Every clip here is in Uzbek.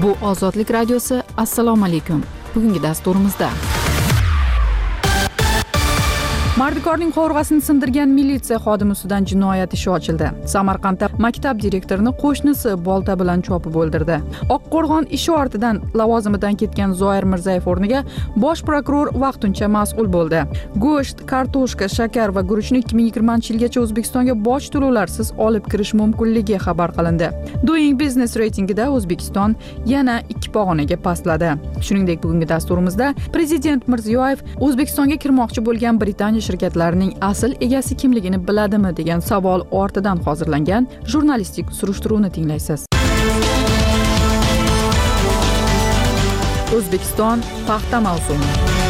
Bu Ozodlik radiosi. Assalomu alaykum. Bugungi dasturimizda Mardikorning qovurg'asini sindirgan militsiya xodimi ustidan jinoyat ishi ochildi. Samarqandda maktab direktorini qo'shnisi bolta bilan chopib o'ldirdi. Oqqo'rg'on ishi ortidan lavozimidan ketgan Zoir Mirzayev o'rniga bosh prokuror vaqtincha mas'ul bo'ldi. Go'sht, kartoshka, shakar va guruchni 2020-yilgacha O'zbekistonga boj to'lovlarsiz olib kirish mumkinligi xabar qilindi. Doing Business reytingida O'zbekiston yana 2 pog'onaga pastladi. Shuningdek, bugungi dasturimizda Prezident Mirziyoyev O'zbekistonga kirmoqchi bo'lgan Britaniya shirkatlarining asl egasi kimligini biladimi degan savol ortidan hozirlangan jurnalistik surishtiruvni tinglaysiz. O'zbekiston paxta mavsumi.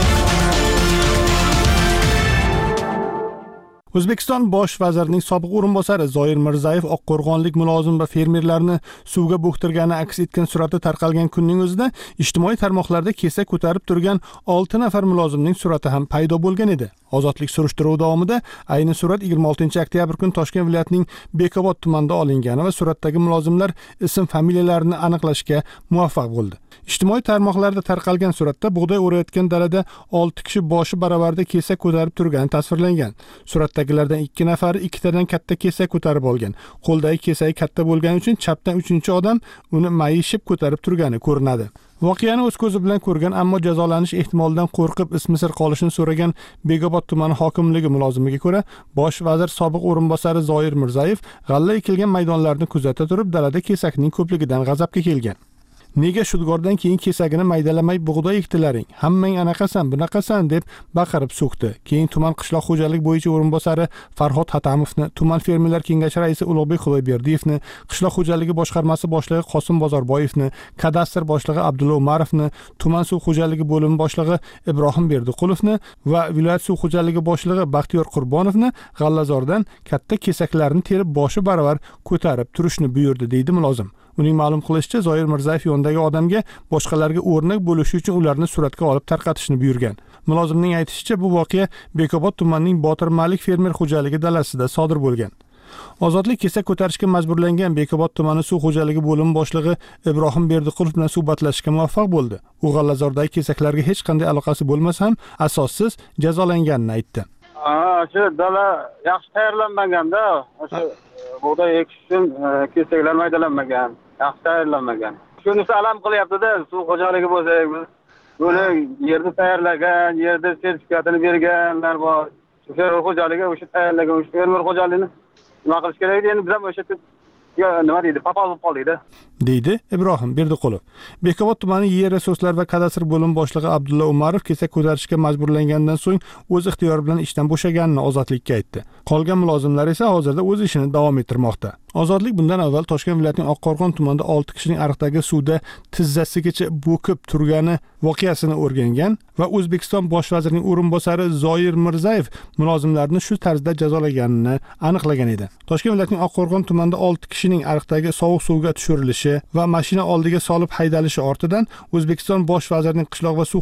O'zbekiston bosh vazirining sobiq o'rinbosari Zoir Mirzayev oqqo'rg'onlik mulozim va fermerlarni suvga bo'xtirgani aks etgan surati tarqalgan kunning o'zida ijtimoiy tarmoqlarda kesak ko'tarib turgan 6 nafar mulozimning surati ham paydo bo'lgan edi. Ozodlik surishtiruvi davomida ayni surat 26-oktyabr kuni Toshkent viloyatining Bekobod tumanida olingani va suratdagi mulozimlar ism familiyalarini aniqlashga muvaffaq bo'ldi. Ijtimoiy tarmoqlarda tarqalgan suratda bug'doy o'rayotgan dalada 6 kishi boshi baravarda kesak ko'tarib turgani tasvirlangan. Suratdagilardan 2 nafari 2 tadan katta kesak ko'tarib olgan. Qo'ldagi kesagi katta bo'lgani uchun chapdan 3-odam uni mayishib ko'tarib turgani ko'rinadi. Voqeani o'z ko'zi bilan ko'rgan, ammo jazolanish ehtimolidan qo'rqib ismi sir qolishini so'ragan Bekobod tumani hokimligi mulozimiga ko'ra, bosh vazir sobiq o'rinbosari Zoir Mirzayev g'alla ekilgan maydonlarni kuzata turib, dalada kesakning ko'pligidan g'azabga kelgan. Nega shudgordan keyin kesagini maydalamay bug'doy ekdilaring? Hammang anaqasan, bunaqasan deb baqirib so'kdi. Keyin tuman qishloq xo'jalik bo'yicha o'rinbosari Farhod Hatamovni, tuman fermerlar kengashi raisi Ulug'bek Xudoyberdiyevni, qishloq xo'jaligi boshqarmasi boshlig'i Qosim Bozorboyevni, kadastr boshlig'i Abdulla Umarovni, tuman suv xo'jaligi bo'limi boshlig'i Ibrohim Berdiqulovni va viloyat suv xo'jaligi boshlig'i Baxtiyor Qurbonovni g'allazordan katta kesaklarni terib boshi baravar ko'tarib turishni buyurdi, deydi mulozim. Uning ma'lum qilishicha, Zoir Mirzayev yondagi odamga boshqalarga o'rnak bo'lishi uchun ularni suratga olib tarqatishni buyurgan. Mulozimning aytishicha, bu voqea Bekobod tumanining Botir Malik fermer xo'jaligi dalasida sodir bo'lgan. Ozodlik kesak ko'tarishga majburlangan Bekobod tumani suv xo'jaligi bo'limi boshlig'i Ibrohim Berdiqulov bilan suhbatlashishga muvaffaq bo'ldi. U g'allazordagi kesaklarga hech qanday aloqasi bo'lmasa ham asossiz jazolanganini aytdi. Shu dala yaxshi tayyorlanmaganda, o'sha bug'doy ekish uchun kesaklar maydalanmagan, yaxshi tayyorlanmagan. Shunisi alam qilyapti-da, suv xo'jaligi bo'lsa, buni yerni tayyorlagan, yerda sertifikatini berganlar bor. Fermer xo'jaligi o'sha tayyorlagan, o'sha fermer xo'jaligini nima qilish kerak edi? Endi biz ham o'sha nima deydi, papal bo'lib qoldik-da, deydi Ibrohim Berdiqulov. Bekobod tumani yer resurslari va kadastr bo'limi boshlig'i Abdulla Umarov kesak ko'tarishga majburlangandan so'ng o'z ixtiyori bilan ishdan bo'shaganini Ozodlikka aytdi. Qolgan mulozimlar esa hozirda o'z ishini davom ettirmoqda. Ozodlik bundan avval Toshkent viloyatining Oqqo'rg'on tumanida 6 kishining ariqdagi suvda tizzasigacha bo'kib turgani voqeasini o'rgangan va O'zbekiston bosh vazirining o'rinbosari Zoir Mirzayev mulozimlarni shu tarzda jazolaganini aniqlagan edi. Toshkent viloyatining Oqqo'rg'on tumanida 6 kishining ariqdagi sovuq suvga tushirilishi va mashina oldiga solib haydalishi ortidan O'zbekiston bosh vazirining qishloq va suv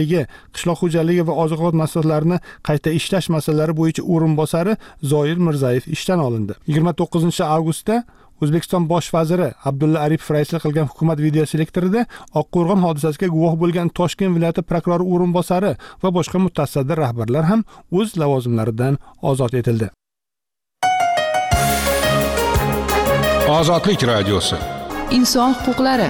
xo'jaligi va oziq-ovqat mahsulotlarini qayta ishlash masalalari bo'yicha o'rinbosari Zoir Mirzayev ishdan olindi. 29-avgustda O'zbekiston bosh vaziri Abdulla Aripov raislik qilgan hukumat videoselektorida Oqqo'rg'on hodisasiga guvoh bo'lgan Toshkent viloyati prokurori o'rinbosari va boshqa mutasaddi rahbarlar ham o'z lavozimlaridan ozod etildi. Ozodlik radiosi. Inson huquqlari.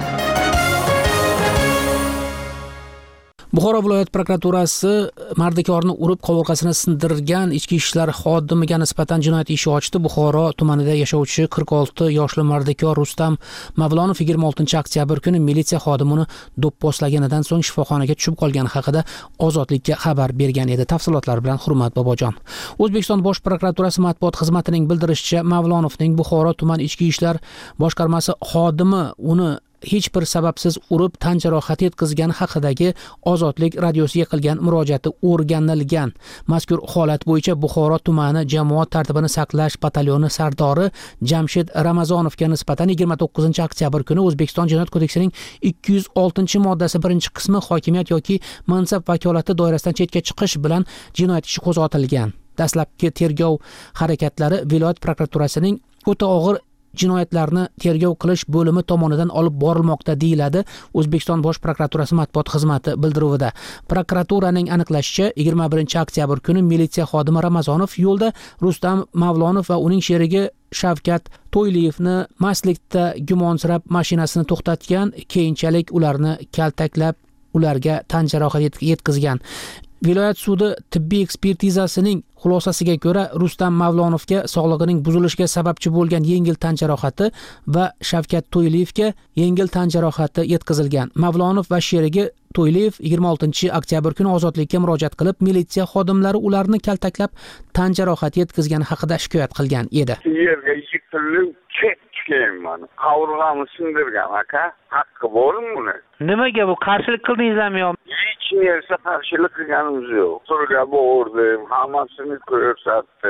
Buxoro viloyat prokuraturasi mardikorni urib qovurg'asini sindirgan ichki ishlar xodimiga nisbatan jinoyat ishi ochdi. Buxoro tumanida yashovchi 46 yoshli mardikor Rustam Mavlonov 26-oktyabr kuni militsiya xodimini do'pposlaganidan so'ng shifoxonaga tushib qolgani haqida Ozodlikka xabar bergan edi. Tafsilotlar bilan Hurmat Bobojon. O'zbekiston bosh prokuraturasi matbuot xizmatining bildirishicha, Mavlonovning Buxoro tuman ichki ishlar boshqarmasi xodimi uni hech bir sababsiz urib tan jarohati yetkazgani haqidagi Ozodlik radiosiga qilgan murojaati o'rganilgan. Mazkur holat bo'yicha Buxoro tumani jamoat tartibini saqlash batalyoni sardori Jamshid Ramazonovga nisbatan 29-oktyabr kuni O'zbekiston Jinoyat kodeksining 206-moddasi 1-qismi hokimiyat yoki mansab vakolati doirasidan chetga chiqish bilan jinoyat ishi qo'zg'atilgan. Dastlabki tergov harakatlari viloyat prokuraturasining o'ta og'ir jinoyatlarni tergov qilish bo'limi tomonidan olib borilmoqda, deyiladi O'zbekiston Bosh prokuraturasi matbuot xizmati bildiruvida. Prokuraturaning aniqlashicha, 21-oktyabr kuni militsiya xodimi Ramazonov yo'lda Rustam Mavlonov va uning sherigi Shavkat To'yliyevni mastlikda gumonsirab mashinasini to'xtatgan, keyinchalik ularni kaltaklab, ularga tan jarohati yetkazgan. Viloyat sudi tibbiy ekspertizasining xulosasiga ko'ra, Rustam Mavlonovga sog'lig'ining buzilishiga sababchi bo'lgan yengil tan jarohati va Shavkat To'yliyevga yengil tan jarohati yetkazilgan. Mavlonov va sherigi To'yliyev 26-oktyabr kuni ozodlikka murojaat qilib, militsiya xodimlari ularni kaltaklab, tan jarohati yetkazgani haqida shikoyat qilgan edi. Yerga yiqilib ketgan, qovurg'amni sindirgan aka. Haqqi bormi buni? Nimaga bu qarshilik qildingizmi yo? Hech narsa qarshilik qilganimiz yo'q. Surga bordim, hammasini ko'rsatdi.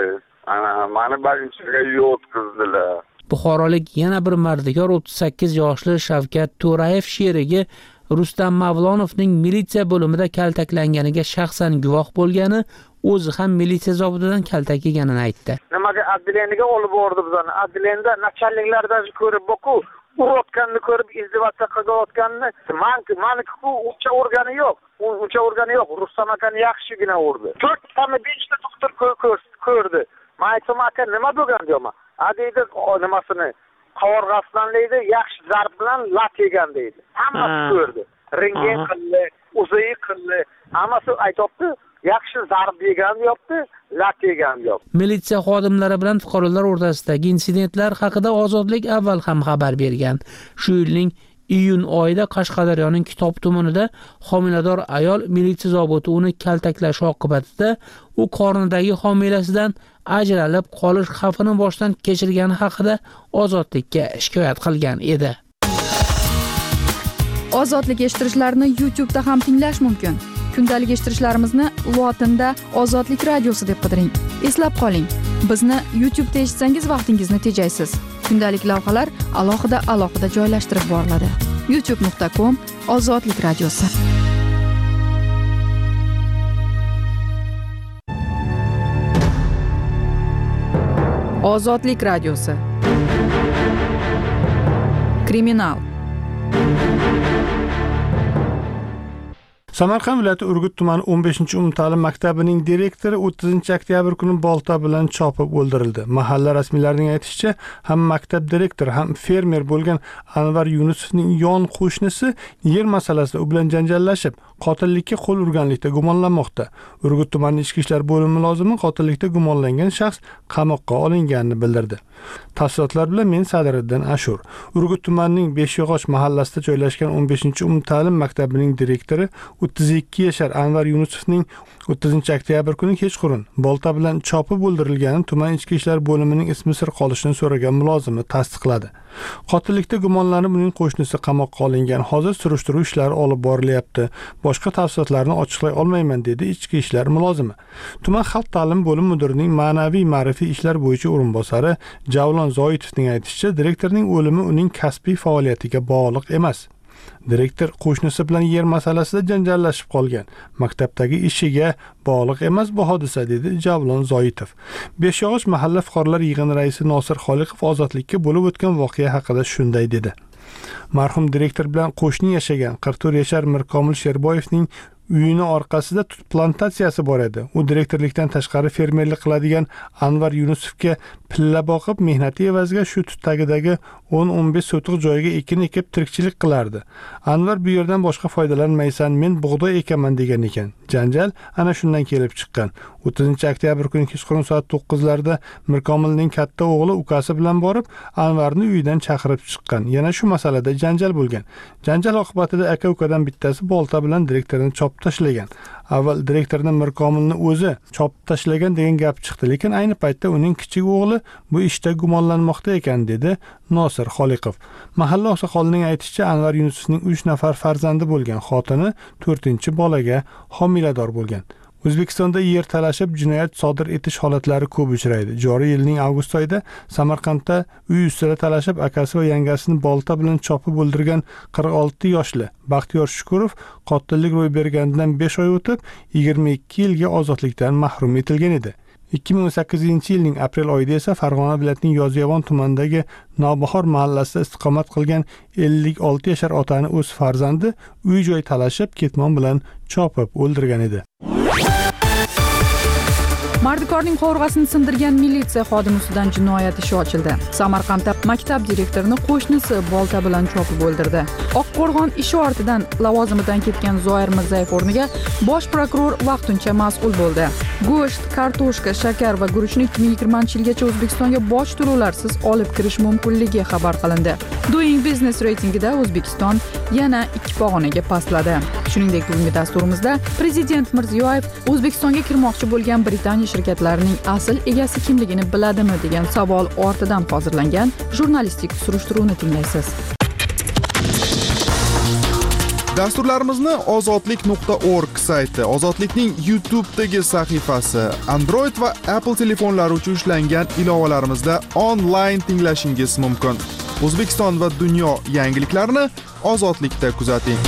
Mani barinchaga yo'tkizdilar. Buxorolik yana bir mardikor 38 yoshli Shavkat To'rayev sherigi Rustam Mavlonovning militsiya bo'limida kaltaklanganiga shaxsan guvoh bo'lgani, o'zi ham militsiya zobitidan kaltak yeganini aytdi. Nimaga adliyaniga olib bordi bizani? Adliyanda nachalniklardan ko'rib boku, urayotganini ko'rib izdivatsiya qilayotganini, maniki uncha urgani yo'q. Uncha urgani yo'q. Rustam akani yaxshigina urdi. 4 ta 5 ta doktor ko'rdi. Men aytdim, aka nima bo'lgan deyman. Adeydi nimasini qovurg'asidan deydi, yaxshi zarb bilan lat yegan deydi. Hammasi ko'rdi. Rengen qildi, uzayi qildi. Hammasi aytibdi, yaxshi zarb yegan deyapti, lat yegan deyapti. Militsiya xodimlari bilan fuqarolar o'rtasidagi insidentlar haqida Ozodlik avval ham xabar bergan. Shu yilning iyun oyida Qashqadaryoning Kitob tumanida homilador ayol militsiya zobiti uni kaltaklashi oqibatida u qornidagi homilasidan ajralib qolish xavfini boshdan kechirgani haqida Ozodlikka shikoyat qilgan edi. Ozodlik eshittirishlarni YouTube'da ham tinglash mumkin. Kundalik eshittirishlarimizni lotinda Ozodlik radiosi deb qidiring. Eslab qoling, bizni YouTube'da eshitsangiz vaqtingizni tejaysiz. Kundalik lavhalar alohida joylashtirib boriladi. youtube.com/Ozodlik radiosi. Ozodlik radiosi. Kriminal. Samarqand viloyati Urgut tumani 15-umumta'lim maktabining direktori 30-oktyabr kuni bolta bilan chopib o'ldirildi. Mahalla rasmiylarining aytishicha, ham maktab direktori ham fermer bo'lgan Anvar Yunusovning yon qo'shnisi yer masalasida u bilan janjallashib, qotillikka qo'l urganlikda gumonlanmoqda. Urgut tumani ichki ishlar bo'limi mulozimi qotillikda gumonlangan shaxs qamoqqa olinganini bildirdi. Tafsilotlar bilan men Sadiriddin Ashur. Urgut tumanining Beshyog'och mahallasida joylashgan 15-umumta'lim maktabining direktori 32 yashar Anvar Yunusovning 30-oktyabr kuni kechqurun bolta bilan chopib o'ldirilganini tuman ichki ishlar bo'limining ismi sir qolishini so'ragan mulozimi tasdiqladi. Qotillikda gumonlanib uning qo'shnisi qamoqqa olingan. Hozir surishtiruv ishlari olib borilyapti. Boshqa tafsilotlarni ochiqlay olmayman, dedi ichki ishlar mulozimi. Tuman xalq ta'lim bo'limi mudirining ma'naviy ma'rifiy ishlar bo'yicha o'rinbosari Javlon Zoitovning aytishicha, direktorning o'limi uning kasbiy faoliyatiga bog'liq emas. Direktor qo'shnisi bilan yer masalasida janjallashib qolgan. Maktabdagi ishiga bog'liq emas bu hodisa, dedi Javlon Zoitov. Beshyog'och mahalla fuqarolar yig'ini raisi Nosir Xoliqov Ozodlikka bo'lib o'tgan voqea haqida shunday dedi. Marhum direktor bilan qo'shni yashagan 44 yashar Mirkomil Sherboyevning uyini orqasida tut plantatsiyasi bor edi. U direktorlikdan tashqari fermerlik qiladigan Anvar Yunusovga pilla boqib, mehnati evaziga shu tut tagidagi 10-15 sotiq joyga ekin ekib tirikchilik qilardi. Anvar bu yerdan boshqa foydalanmaysan, men bug'doy ekaman degan ekan. Janjal ana shundan kelib chiqqan. 30-oktyabr kuni kechqurun soat 9larda Mirkomilning katta o'g'li ukasi bilan borib, Anvarni uyidan chaqirib chiqqan. Yana shu masalada janjal bo'lgan. Janjal oqibatida aka-ukadan bittasi bolta bilan direktorni chopib tashlagan. Avval direktorni Mirkomilni o'zi chopib tashlagan degan gap chiqdi, lekin ayni paytda uning kichik o'g'li bu ishda gumonlanmoqda ekan, dedi Nosir Xoliqov. Mahalla oqsoqolining aytishicha, Anvar Yunusovning 3 nafar farzandi bo'lgan, xotini 4-bolaga homilador bo'lgan. O'zbekistonda yer talashib jinoyat sodir etish holatlari ko'p uchraydi. Joriy yilning avgust oyida Samarqandda uy ustida talashib akasi va yangasini bolta bilan chopib o'ldirgan 46 yoshli Baxtiyor Shukurov qotillik ro'y berganidan 5 oy o'tib 22 yilga ozodlikdan mahrum etilgan edi. 2018-yilning aprel oyida esa Farg'ona viloyatining Yozyovon tumanidagi Nobahor mahallasida istiqomat qilgan 56 yashar otani o'z farzandi uy-joy talashib, ketmon bilan chopib o'ldirgan edi. Mardikorning qovurg'asini sindirgan militsiya xodimi ustidan jinoyat ishi ochildi. Samarqandda maktab direktorini qo'shnisi bolta bilan chopib o'ldirdi. Oqqo'rg'on ishi ortidan lavozimidan ketgan Zoir Mirzayev o'rniga bosh prokuror vaqtincha mas'ul bo'ldi. Go'sht, kartoshka, shakar va guruchni 2020-yilgacha O'zbekistonga boj to'lovlarsiz olib kirish mumkinligi xabar qilindi. Doing Business reytingida O'zbekiston yana 2 pog'onaga pastladi. Shuningdek, bugungi dasturimizda Prezident Mirziyoyev O'zbekistonga kirmoqchi bo'lgan Britaniya shirkatlarining asl egasi kimligini biladimi degan savol ortidan hozirlangan jurnalistik surishtiruvni tinglaysiz. Dasturlarimizni ozodlik.org sayti, Ozodlikning YouTube'dagi sahifasi, Android va Apple telefonlari uchun ishlangan ilovalarimizda onlayn tinglashingiz mumkin. O'zbekiston va dunyo yangiliklarini Ozodlikda kuzating.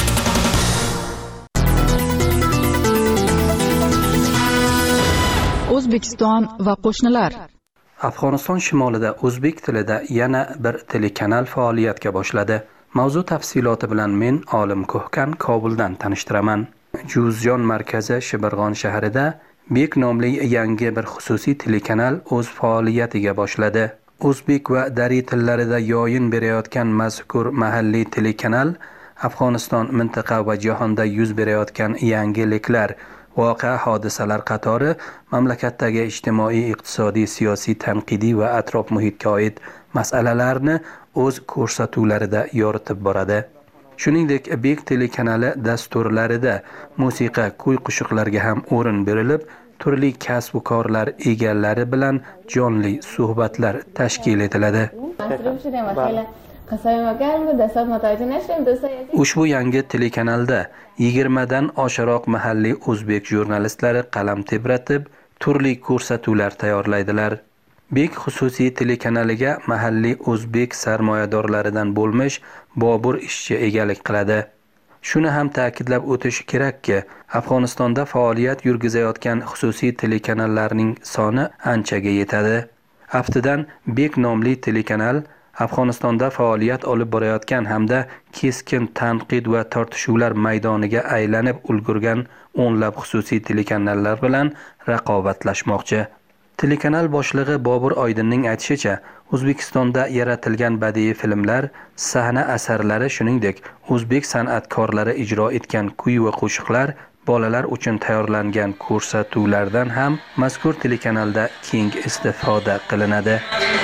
O'zbekiston va qo'shnilar. Afg'oniston shimolida o'zbek tilida yana bir telekanal faoliyatga boshladi. Mavzu tafsiloti bilan men Olim Ko'hkan Kobuldan tanishtiraman. Juzjon markazi Shibirg'on shahrida Bek nomli yangi bir xususiy telekanal o'z faoliyatiga boshladi. O'zbek va dari tillarida yo'yin berayotgan mazkur mahalliy telekanal Afg'oniston mintaqa va jahonda yuz berayotgan yangiliklar, voqea hodisalar qatori mamlakatdagi ijtimoiy, iqtisodiy, siyosiy, tanqidiy va atrof muhitga oid masalalarni o'z ko'rsatuvlarida yoritib boradi. Shuningdek, Bek telekanali dasturlarida musiqa, kuy-qo'shiqlarga ham o'rin berilib, turli kasb va korlar egalari bilan jonli suhbatlar tashkil etiladi. Ushbu yangi telekanalda 20 dan oshiqroq mahalliy o'zbek jurnalistlari qalam tebratib, turli ko'rsatuvlar tayyorlaydilar. Bek xususiy telekanaliga mahalliy o'zbek sarmoyadorlaridan bo'lmish Bobur ishchi egalik qiladi. Shuni ham ta'kidlab o'tish kerakki, Afg'onistonda faoliyat yurgizayotgan xususiy telekanallarning soni anchaga yetadi. Aftidan Bek nomli telekanal Afg'onistonda faoliyat olib borayotgan hamda keskin tanqid va tortishuvlar maydoniga aylanib ulgurgan o'nlab xususiy telekanallar bilan raqobatlashmoqchi. Telekanal boshlig'i Bobur Oydinning aytishicha, O'zbekistonda yaratilgan badiiy filmlar, sahna asarlari, shuningdek, o'zbek san'atkorlari ijro etgan kuy va qo'shiqlar, bolalar uchun tayyorlangan ko'rsatuvlardan ham mazkur telekanalda keng istifoda qilinadi.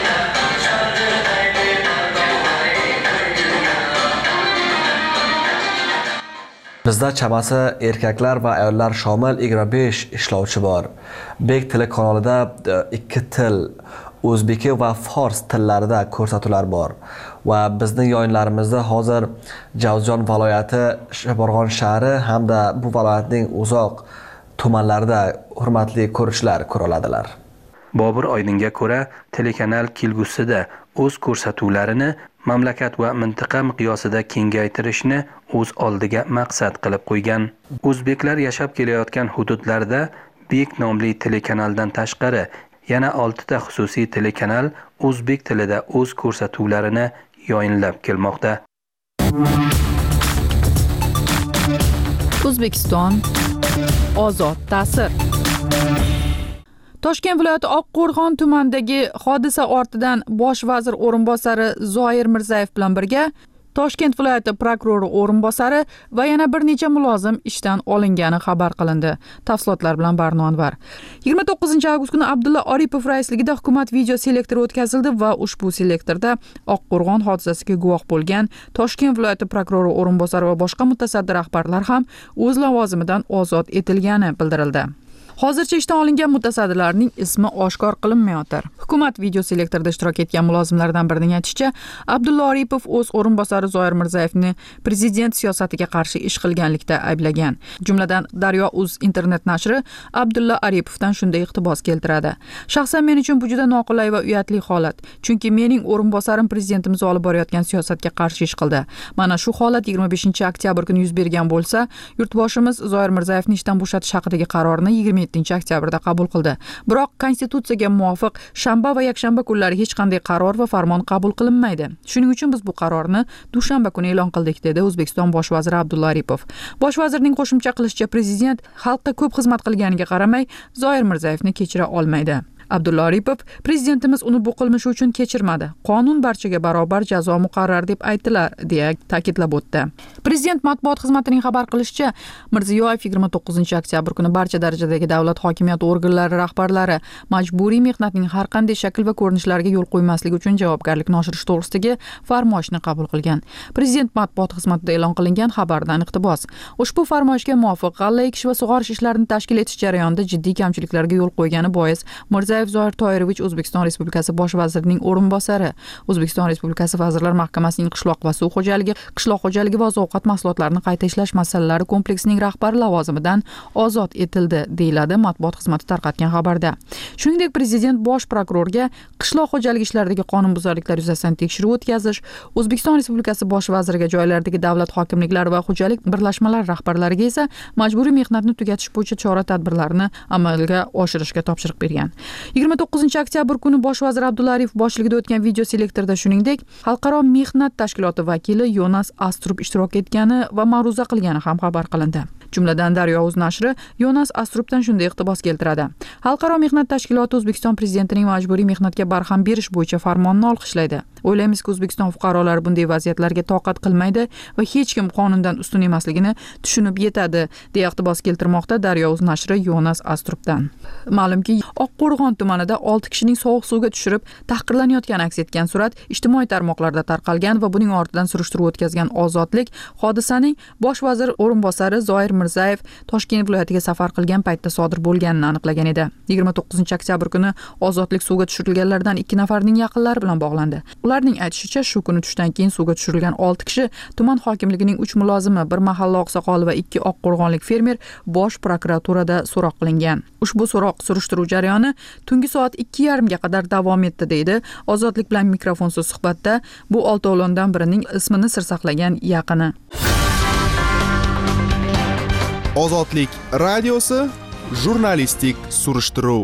Bizda chamasi erkaklar va ayollar shomil 25 ishlovchi bor. Bek telekanalida 2 til, o'zbeki va fors tillarida ko'rsatuvlar bor. Va bizning yo'yinlarimizda hozir Jovzjon viloyati, Shibirg'on shahri hamda bu viloyatning uzoq tumanlarida hurmatli ko'rishlar ko'ra oladilar. Bobur Oydinga ko'ra, telekanal kelgusida o'z ko'rsatuvlarini mamlakat va mintaqa miqyosida kengaytirishni o'z oldiga maqsad qilib qo'ygan. O'zbeklar yashab kelayotgan hududlarda Bek nomli telekanaldan tashqari yana 6 ta xususiy telekanal o'zbek tilida o'z ko'rsatuvlarini yo'inlab kelmoqda. O'zbekiston ozod ta'sir. Toshkent viloyati Oqqo'rg'on tumanidagi hodisa ortidan bosh vazir o'rinbosari Zoir Mirzayev bilan birga Toshkent viloyati prokurori o'rinbosari va yana bir necha mulozim ishdan olingani xabar qilindi. Tafsilotlar bilan Barno Anvar. 29-avgust kuni Abdulla Aripov raisligida hukumat video selektori o'tkazildi va ushbu selektorda Oqqo'rg'on hodisasiga guvoh bo'lgan Toshkent viloyati prokurori o'rinbosari va boshqa mutasaddi rahbarlar ham o'z lavozimidan ozod etilgani bildirildi. Hozircha ishdan olingan mutasaddilarning ismi oshkor qilinmayotir. Hukumat video selektorida ishtirok etgan mulozimlardan birining aytishicha, Abdulla Aripov o'z o'rinbosari Zoir Mirzayevni prezident siyosatiga qarshi ish qilganlikda ayblagan. Jumladan Daryo.uz internet nashri Abdulla Aripovdan shunday iqtibos keltiradi. Shaxsan men uchun bu juda noqulay va uyatli holat, chunki mening o'rinbosarim prezidentimiz olib borayotgan siyosatga qarshi ish qildi. Mana shu holat 25-oktyabr kuni yuz bergan bo'lsa, yurtboshimiz Zoir Mirzayevni ishdan bo'shatish haqidagi qarorni 27 27-oktyabrda qabul qildi. Biroq konstitutsiyaga muvofiq shanba va yakshanba kunlari hech qanday qaror va farmon qabul qilinmaydi. Shuning uchun biz bu qarorni dushanba kuni e'lon qildik, dedi O'zbekiston bosh vaziri Abdulla Aripov. Bosh vazirning qo'shimcha qilishicha, prezident xalqqa ko'p xizmat qilganiga qaramay Zoir Mirzayevni kechira olmaydi. Abdulla Aripov, prezidentimiz uni bu qilmishi uchun kechirmadi. Qonun barchaga barobar jazo muqarrar deb aytdilar, deya ta'kidlab o'tdi. Prezident matbuot xizmatining xabar qilishicha, Mirziyoyev 29-oktyabr kuni barcha darajadagi davlat hokimiyat organlari rahbarlari majburiy mehnatning har qanday shakl va ko'rinishlariga yo'l qo'ymaslik uchun javobgarlikni oshirish to'g'risidagi farmoyishni qabul qilgan. Prezident matbuot xizmatida e'lon qilingan xabardan iqtibos. Ushbu farmoyishga muvofiq g'alla ekish va sug'orish ishlarini tashkil etish jarayonida jiddiy kamchiliklarga yo'l qo'ygani bois Mirziyoyev Zoir Toirovich O'zbekiston Respublikasi bosh vazirining o'rinbosari, O'zbekiston Respublikasi Vazirlar Mahkamasining qishloq va suv xo'jaligi, qishloq xo'jaligi va oziq-ovqat mahsulotlarini qayta ishlash masalalari kompleksining rahbari lavozimidan ozod etildi, deyiladi matbuot xizmati tarqatgan xabarda. Shuningdek, prezident bosh prokurorga qishloq xo'jaligi ishlaridagi qonunbuzarliklar yuzasidan tekshiruv o'tkazish, O'zbekiston Respublikasi bosh vaziriga joylardagi davlat hokimliklari va xo'jalik birlashmalari rahbarlariga esa majburiy mehnatni tugatish bo'yicha chora-tadbirlarni amalga oshirishga topshiriq bergan. 29-oktyabr kuni bosh vazir Abdulla Aripov boshchiligida o'tgan video selektorda shuningdek, Xalqaro mehnat tashkiloti vakili Yonas Astrup ishtirok etgani va ma'ruza qilgani ham xabar qilindi. Jumladan Daryo.uz nashri Yonas Astrupdan shunday iqtibos keltiradi. Xalqaro mehnat tashkiloti O'zbekiston prezidentining majburiy mehnatga barham berish bo'yicha farmonni olqishlaydi. O'ylaymizki, O'zbekiston fuqarolari bunday vaziyatlarga toqat qilmaydi va hech kim qonundan ustun emasligini tushunib yetadi, deya iqtibos keltirmoqda Daryo.uz nashri Yonas Astrupdan. Ma'lumki, Oqqo'rg'on tumanida 6 kishining sovuq suvga tushirib tahqirlanayotgani aks etgan surat ijtimoiy tarmoqlarda tarqalgan va buning ortidan surishtiruv o'tkazgan Ozodlik hodisaning bosh vazir o'rinbosari Zoir Mirzayev Toshkent viloyatiga safar qilgan paytda sodir bo'lganini aniqlagan edi. 29-oktyabr kuni Ozodlik suvga tushirilganlardan 2 nafarning yaqinlari bilan bog'landi. Ularning aytishicha, shu kuni tushdan keyin suvga tushirilgan 6 kishi tuman hokimligining 3 mulozimi, bir mahalla oqsoqoli va 2 oqqo'rg'onlik fermer bosh prokuraturada so'roq qilingan. Ushbu so'roq surishtiruv jarayoni tungi soat 2:30 ga qadar davom etdi, deydi Ozodlik bilan mikrofonsiz suhbatda bu 6 o'g'londan birining ismini sir saqlagan yaqini. Ozodlik radiosi jurnalistik surishtiruv.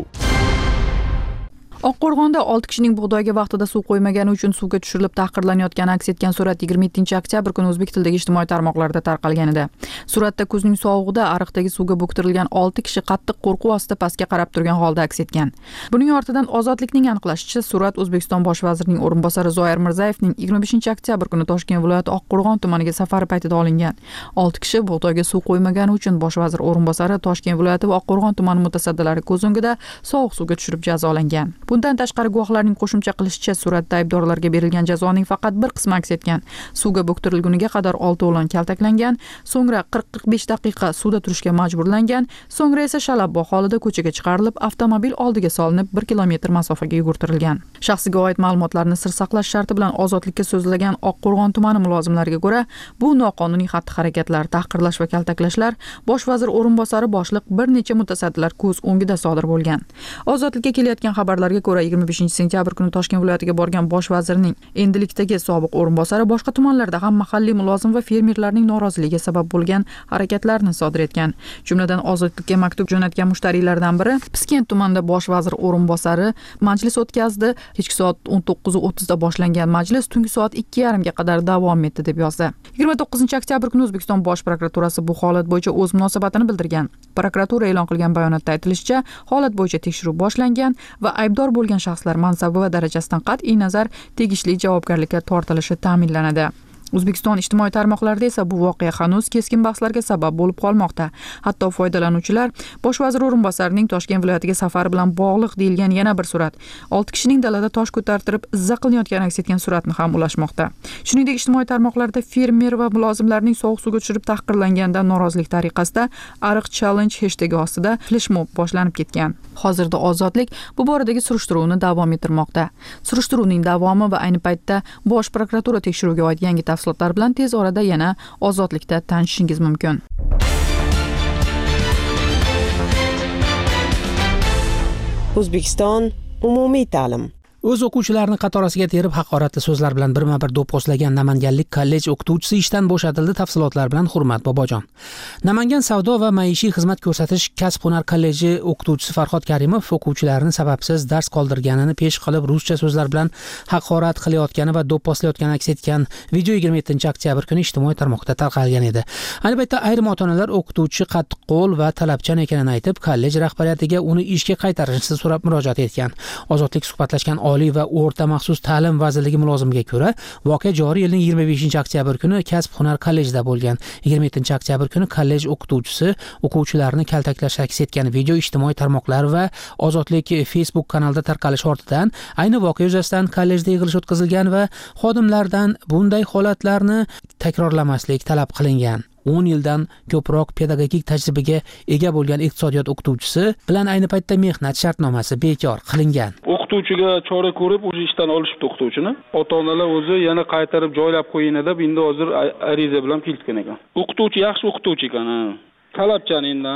Oqqo'rg'onda 6 kishining bug'doyga vaqtida suv qo'ymagani uchun suvga tushirilib tahqirlanayotgani aks etgan surat 27-oktyabr kuni o'zbek tilidagi ijtimoiy tarmoqlarda tarqalgan edi. Suratda kuzning sovug'ida ariqdagi suvga bo'ktirilgan 6 kishi qattiq qo'rquv ostida pastga qarab turgan holda aks etgan. Buning ortidan Ozodlikning aniqlashicha, surat O'zbekiston bosh vazirining o'rinbosari Zoir Mirzayevning 25-oktyabr kuni Toshkent viloyati Oqqo'rg'on tumaniga safari paytida olingan. 6 kishi bug'doyga suv qo'ymagani uchun bosh vazir o'rinbosari Toshkent viloyati va Oqqo'rg'on tumani mutasaddilari ko'z o'ngida sovuq suvga tushirib jazolangan. Bundan tashqari guvohlarning qo'shimcha qilishicha, suratda aybdorlarga berilgan jazoning faqat bir qismi aks etgan. Suvga bo'ktirilguniga qadar 6 o'g'lon kaltaklangan, so'ngra 40-45 daqiqa suvda turishga majburlangan, so'ngra esa shalabbo holida ko'chaga chiqarilib, avtomobil oldiga solinib 1 kilometr masofaga yugurtirilgan. Shaxsiga oid ma'lumotlarni sir saqlash sharti bilan ozodlikka so'zlagan Oqqo'rg'on tumani mulozimlariga ko'ra, bu noqonuniy xatti-harakatlar, tahqirlash va kaltaklashlar bosh vazir o'rinbosari boshliq bir necha mutasaddilar ko'z o'ngida sodir bo'lgan. Ozodlikka kelayotgan xabarlarga ko'ra 25-sentyabr kuni Toshkent viloyatiga borgan bosh vazirning endilikdagi sobiq o'rinbosari boshqa tumanlarda ham mahalliy mulozim va fermerlarning noroziligiga sabab bo'lgan harakatlarni sodir etgan. Jumladan Ozodlikka maktub jo'natgan mushtariylardan biri Piskent tumanida bosh vazir o'rinbosari majlis o'tkazdi. Kechki soat 19:30 da boshlangan majlis tungi soat 2:30 ga qadar davom etdi, deb yozdi. 29-oktyabr kuni O'zbekiston bosh prokuraturasi bu holat bo'yicha o'z munosabatini bildirgan. Prokuratura e'lon qilgan bayonotda aytilishicha, holat bo'yicha tekshiruv boshlangan va aybdor bo'lgan shaxslar mansabi va darajasidan qat'iy nazar tegishli javobgarlikka tortilishi ta'minlanadi. O'zbekiston ijtimoiy tarmoqlarida esa bu voqea hanuz keskin bahslarga sabab bo'lib qolmoqda. Hatto foydalanuvchilar bosh vazir o'rinbosarining Toshkent viloyatiga safari bilan bog'liq deyilgan yana bir surat, 6 kishining dalada tosh ko'tartirib izza qilinayotgani aks etgan suratni ham ulashmoqda. Shuningdek, ijtimoiy tarmoqlarda fermer va mulozimlarning sovuq suvga tushirib tahqirlanganidan norozilik tariqasida Ariq Challenge hashtagi ostida fleshmob boshlanib ketgan. Hozirda Ozodlik bu boradagi surishtiruvni davom ettirmoqda. Surishtiruvning davomi va ayni paytda bosh prokuratura tekshiruviga oid yangi tafsilotlar bilan tez orada yana Ozodlikda tanishishingiz mumkin. O'zbekiston umumiy ta'lim. O'z o'quvchilarini qatorasiga terib haqoratli so'zlar bilan birma-bir do'pposlagan namanganlik kollej o'qituvchisi ishdan bo'shatildi. Tafsilotlar bilan Hurmat Bobojon. Namangan savdo va maishiy xizmat ko'rsatish kasb-hunar kolleji o'qituvchisi Farhod Karimov o'quvchilarini sababsiz dars qoldirganini pesh qilib, ruscha so'zlar bilan haqorat qilayotgani va do'pposlayotgani aks etgan video 27-oktyabr kuni ijtimoiy tarmoqda tarqalgan edi. Ayni paytda ayrim ota-onalar o'qituvchi qattiqqo'l va talabchan ekanini aytib, kollej rahbariyatiga uni ishga qaytarishni so'rab murojaat etgan. Ozodlik suhbatlashgan Oliy va o'rta maxsus ta'lim vazirligi mulozimiga ko'ra, voqea joriy yilning 25-oktyabr kuni kasb-hunar kollejida bo'lgan. 27-oktyabr kuni kollej o'qituvchisi o'quvchilarni kaltaklash aks etgan video ijtimoiy tarmoqlar va Ozodlik Facebook kanalida tarqalish ortidan ayni voqea yuzasidan kollejda yig'ilish o'tkazilgan va xodimlardan bunday holatlarni takrorlamaslik talab qilingan. 10 yildan ko'proq pedagogik tajribaga ega bo'lgan iqtisodiyot o'qituvchisi bilan ayni paytda mehnat shartnomasi bekor qilingan. O'qituvchiga chora ko'rib, o'zi ishdan olishibdi o'qituvchini. Ota-onalar o'zi yana qaytarib joylab qo'yin deb, endi hozir ariza bilan keltgan ekan. O'qituvchi yaxshi o'qituvchi ekan. Talabchan endi.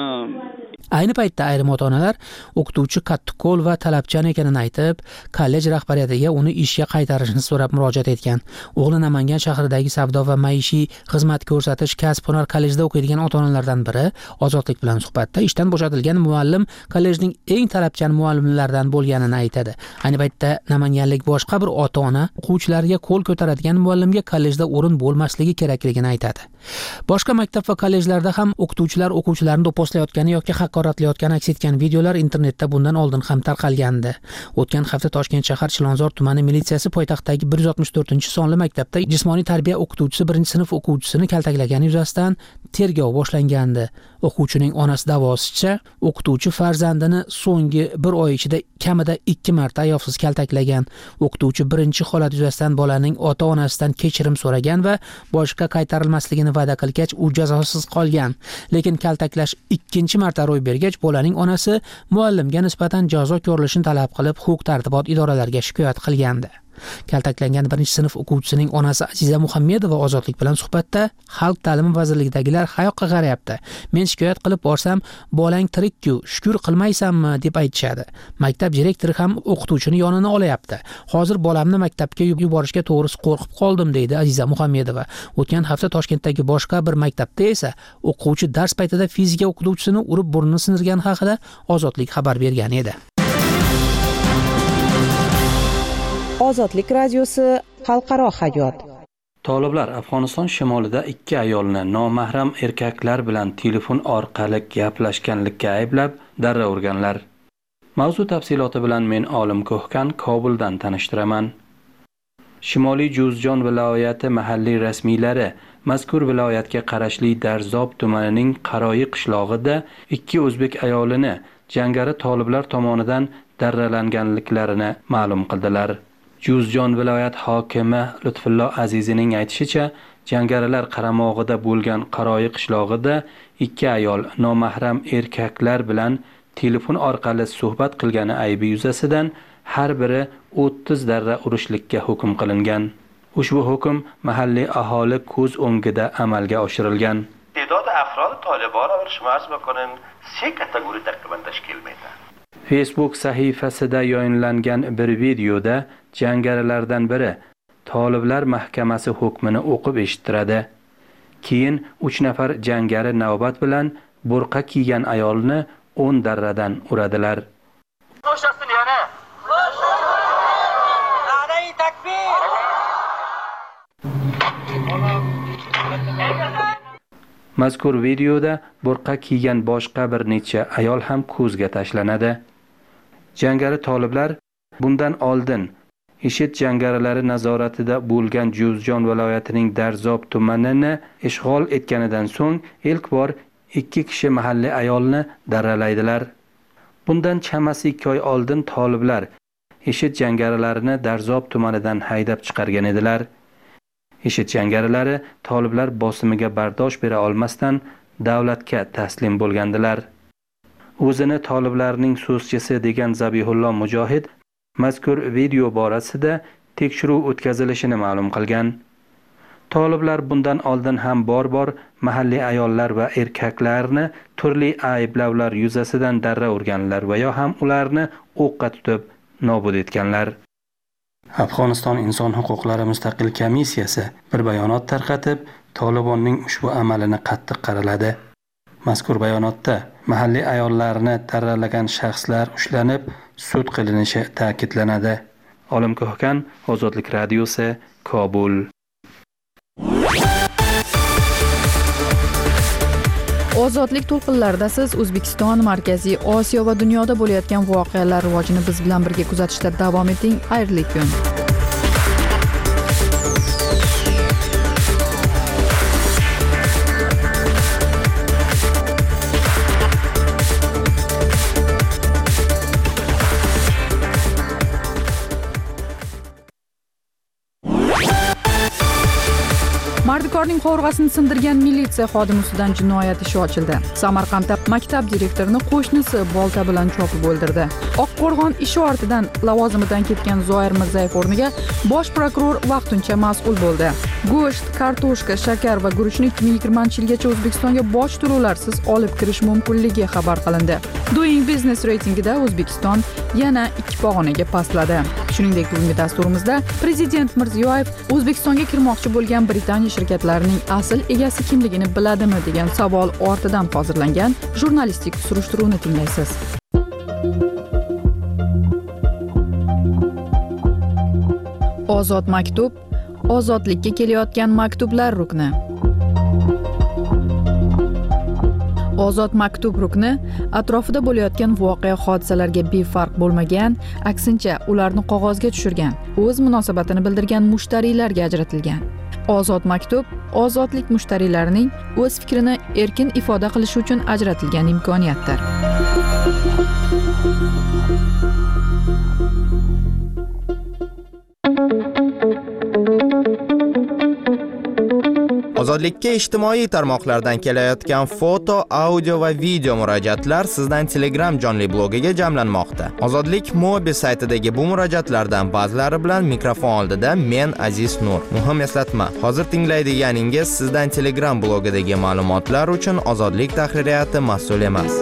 Ayni paytda ayrim ota-onalar o'qituvchi qattiqqo'l va talabchan ekanini aytib, kollej rahbariyatiga uni ishga qaytarishni so'rab murojaat etgan. O'g'li Namangan shahridagi savdo va maishiy xizmat ko'rsatish kasb-hunar kollejida o'qiydigan ota-onalardan biri Ozodlik bilan suhbatda ishdan bo'shatilgan muallim kollejning eng talabchan muallimlaridan bo'lganini aytadi. Ayni paytda namanganlik boshqa bir ota-ona o'quvchilariga qo'l ko'taradigan muallimga kollejda o'rin bo'lmasligi kerakligini aytadi. Boshqa maktab va kollejlarda ham o'qituvchilar o'quvchilarni do'pposlayotgani yoki haqoratlayotgani aks etgan videolar internetda bundan oldin ham tarqalgandi. O'tgan hafta Toshkent shahar Chilonzor tumani militsiyasi poytaxtdagi 164-sonli maktabda jismoniy tarbiya o'qituvchisi 1-sinf o'quvchisini kaltaklagani yuzasidan tergov boshlangandi. O'quvchining onasi da'vosicha, o'qituvchi farzandini so'nggi 1 oy ichida kamida 2 marta ayovsiz kaltaklagan. O'qituvchi birinchi holat yuzasidan bolaning ota-onasidan kechirim so'ragan va boshqa qaytarilmasligini va'da qilgach, u jazosiz qolgan. Lekin kaltaklash ikkinchi marta ro'y bergach, bolaning onasi muallimga nisbatan jazo ko'rilishini talab qilib, huquq-tartibot idoralariga shikoyat qilgandi. Kaltaklangan 1-sinf o'quvchisining onasi Aziza Muhammedova Ozodlik bilan suhbatda Xalq ta'limi vazirligidagilar hayoqqa qarayapti. Men shikoyat qilib borsam, bolang tirik-ku, shukr qilmaysanmi deb aytishadi. Maktab direktori ham o'qituvchini yonini olayapti. Hozir bolamni maktabga yuborishga to'g'risi qo'rqib qoldim deydi Aziza Muhammedova. O'tgan hafta Toshkentdagi boshqa bir maktabda esa o'quvchi dars paytida fizika o'qituvchisini urib burnini sindirgani haqida Ozodlik xabar bergan edi. Ozodlik radiosi xalqaro hayot. Toliblar Afg'oniston shimolida 2 ayolni nomahram erkaklar bilan telefon orqali gaplashganlikka ayblab darra urganlar. Mavzu tafsiloti bilan men Olim Ko'hkan Kobuldan tanishtiraman. Shimoliy Juzjon viloyati mahalliy rasmiylari mazkur viloyatga qarashli Darzob tumanining Qaroyi qishlog'ida 2 o'zbek ayolini jangari toliblar tomonidan darralanganliklarini ma'lum qildilar. Juzjon viloyat hokimi Lutfullo Azizning aytishicha, jangarilar qaramog'ida bo'lgan Qaroyi qishlog'ida 2 ayol nomahram erkaklar bilan telefon orqali suhbat qilgani aybi yuzasidan har biri 30 darra urishlikka hukm qilingan. Ushbu hukm mahalliy aholi ko'z o'ngida amalga oshirilgan. تعداد افراد طالبان را شما عرض بکنین 3 کاتگوری تقریبا تشکیل میدن. Facebook sahifasida yoyinlangan bir videoda jangarilardan biri Toliblar mahkamasi hukmini o'qib eshittiradi. Keyin 3 nafar jangari navbat bilan burqa kiygan ayolni 10 darradan uradilar. Mazkur videoda burqa kiygan boshqa bir necha ayol ham ko'zga tashlanadi. Jangari toliblar bundan oldin IShID jangarilari nazoratida bo'lgan Juzjon viloyatining Darzob tumanini ishg'ol etganidan so'ng ilk bor 2 kishi mahalliy ayolni darralaydilar. Bundan chamasi 2 oy oldin toliblar IShID jangarilarini Darzob tumanidan haydab chiqargan edilar. IShID jangarilari toliblar bosimiga bardosh bera olmasdan davlatga taslim bo'lgandilar. O'zini toliblarning so'zchisi degan Zabihullo Mujohid mazkur video borasida tekshiruv o'tkazilishini ma'lum qilgan. Toliblar bundan oldin ham bor mahalliy ayollar va erkaklarni turli ayblovlar yuzasidan darra urganlar va yo ham ularni o'qqa tutib nobud etganlar. Afg'oniston inson huquqlari mustaqil komissiyasi bir bayonot tarqatib, Tolibonning ushbu amalini qattiq qaraladi. Mazkur bayonotda mahalliy ayollarni tarralagan shaxslar ushlanib, sud qilinishi ta'kidlanadi. Olim Ko'hkan, Ozodlik radiosi, Kobul. Ozodlik to'lqinlarida siz O'zbekiston, Markaziy Osiyo va dunyoda bo'layotgan voqealar rivojini biz bilan birga kuzatishda davom eting. Xayrli kun. Mardikorning qovurg'asini sindirgan militsiya xodimi ustidan jinoyat ishi ochildi. Samarqandda maktab direktorini qo'shnisi bolta bilan chopib o'ldirdi. Oqqo'rg'on ishi ortidan lavozimidan ketgan Zoir Mirzayev o'rniga bosh prokuror vaqtincha mas'ul bo'ldi. Go'sht, kartoshka, shakar va guruchni 2020-yilgacha O'zbekistonga boj to'lovlarsiz olib kirish mumkinligi xabar qilindi. Doing Business reytingida O'zbekiston yana 2 pog'onaga pastladi. Shuningdek, bugungi dasturimizda Prezident Mirziyoyev O'zbekistonga kirmoqchi bo'lgan Britaniya shirkatlarining asl egasi kimligini biladimi degan savol ortidan hozirlangan jurnalistik surishtiruvni tinglaysiz. Ozod maktub, ozodlikka kelayotgan maktublar rukni. Ozod maktub rukni atrofida bo'layotgan voqea hodisalarga befarq bo'lmagan, aksincha ularni qog'ozga tushirgan, o'z munosabatini bildirgan mushtariylarga ajratilgan. Ozod maktub ozodlik mushtariylarining o'z fikrini erkin ifoda qilishi uchun ajratilgan imkoniyatdir. Ozodlikka ijtimoiy tarmoqlardan kelayotgan foto, audio va video murojaatlar sizdan Telegram jonli blogiga jamlanmoqda. Ozodlik mobil saytidagi bu murojaatlardan ba'zilari bilan mikrofon oldida men Aziz Nur. Muhim eslatma, hozir tinglaydiganingiz sizdan Telegram blogidagi ma'lumotlar uchun Ozodlik tahririyati mas'ul emas.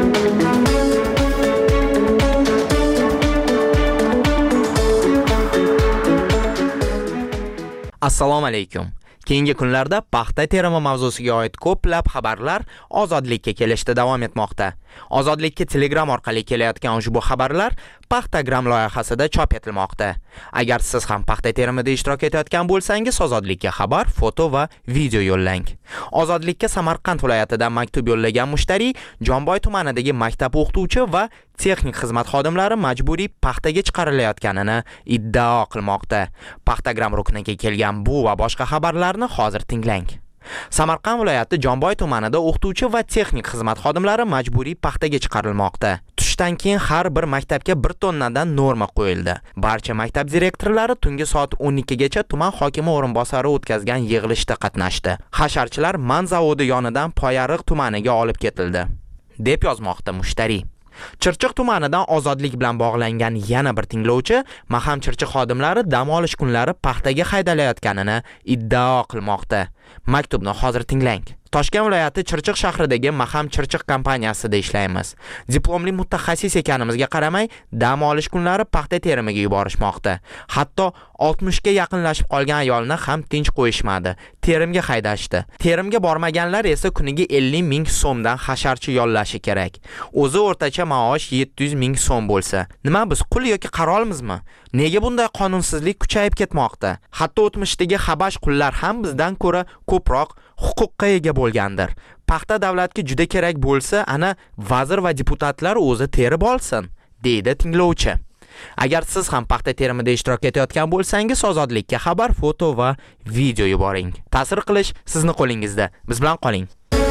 Assalomu alaykum. Keyingi kunlarda paxta terimi mavzusiga oid ko'plab xabarlar Ozodlikka kelishda davom etmoqda. Ozodlikka Telegram orqali kelayotgan ushbu xabarlar Paxtagram loyihasida chop etilmoqda. Agar siz ham paxta terimida ishtirok etayotgan bo'lsangiz, Ozodlikka xabar, foto va video yo'llang. Ozodlikka Samarqand viloyatidan maktub yo'llagan mushtariy Jonboy tumanidagi maktab o'qituvchi va texnik xizmat xodimlari majburiy paxtaga chiqarilayotganini iddao qilmoqda. Paxtagram rukniga kelgan bu va boshqa xabarlarni hozir tinglang. Samarqand viloyati Jonboy tumanida o'qituvchi va texnik xizmat xodimlari majburiy paxtaga chiqarilmoqda. Tushdan keyin har bir maktabga 1 tonnadan norma qo'yildi. Barcha maktab direktorlari tungi soat 12 gacha tuman hokimi o'rinbosari o'tkazgan yig'ilishda qatnashdi. Hasharchilar Man zavodi yonidan Poyariq tumaniga olib ketildi, deb yozmoqda mushtariy. Chirchiq tumanidan ozodlik bilan bog'langan yana bir tinglovchi Maham Chirchiq xodimlari dam olish kunlari paxtaga haydalayotganini iddao qilmoqda. Maktubni hozir tinglang. Toshkent viloyati Chirchiq shahridagi Maham Chirchiq kompaniyasida ishlaymiz. Diplomli mutaxassis ekanimizga qaramay, dam olish kunlari paxta terimiga yuborishmoqda. Hatto 60 ga yaqinlashib qolgan ayolni ham tinch qo'yishmadi. Terimga haydashdi. Terimga bormaganlar esa kuniga 50 ming so'mdan hasharchi yollashi kerak. O'zi o'rtacha maosh 700 ming so'm bo'lsa, nima biz qul yoki qarolmizmi? Nega bunday qonunsizlik kuchayib ketmoqda? Hatto o'tmishdagi habash qullar ham bizdan ko'ra ko'proq huquqqa ega bo'lgandir. Paxta davlatga juda kerak bo'lsa, ana vazir va deputatlar o'zi terib olsin, deydi tinglovchi. Agar siz ham paxta terimida ishtirok etayotgan bo'lsangiz, Ozodlikka xabar, foto va video yuboring. Ta'sir qilish sizning qo'lingizda. Biz bilan qoling.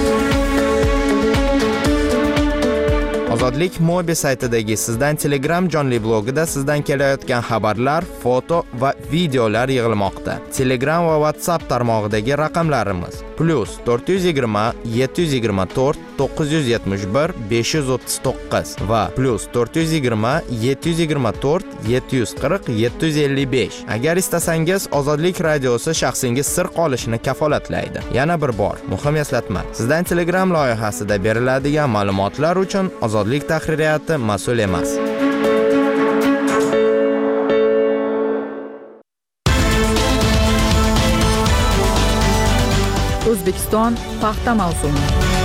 Ozodlik mobil saytidagi sizdan Telegram jonli blogida sizdan kelayotgan xabarlar, foto va videolar yig'ilmoqda. Telegram va WhatsApp tarmog'idagi raqamlarimiz +420 724 971 539 va +420 724 740 755. Agar istasangiz, Ozodlik radiosi shaxsingiz sir qolishini kafolatlaydi. Yana bir bor, muhim eslatma. Sizdan Telegram loyihasida beriladigan ma'lumotlar uchun Ozodlik tahririyati mas'ul emas. O'zbekiston paxta mavsumi.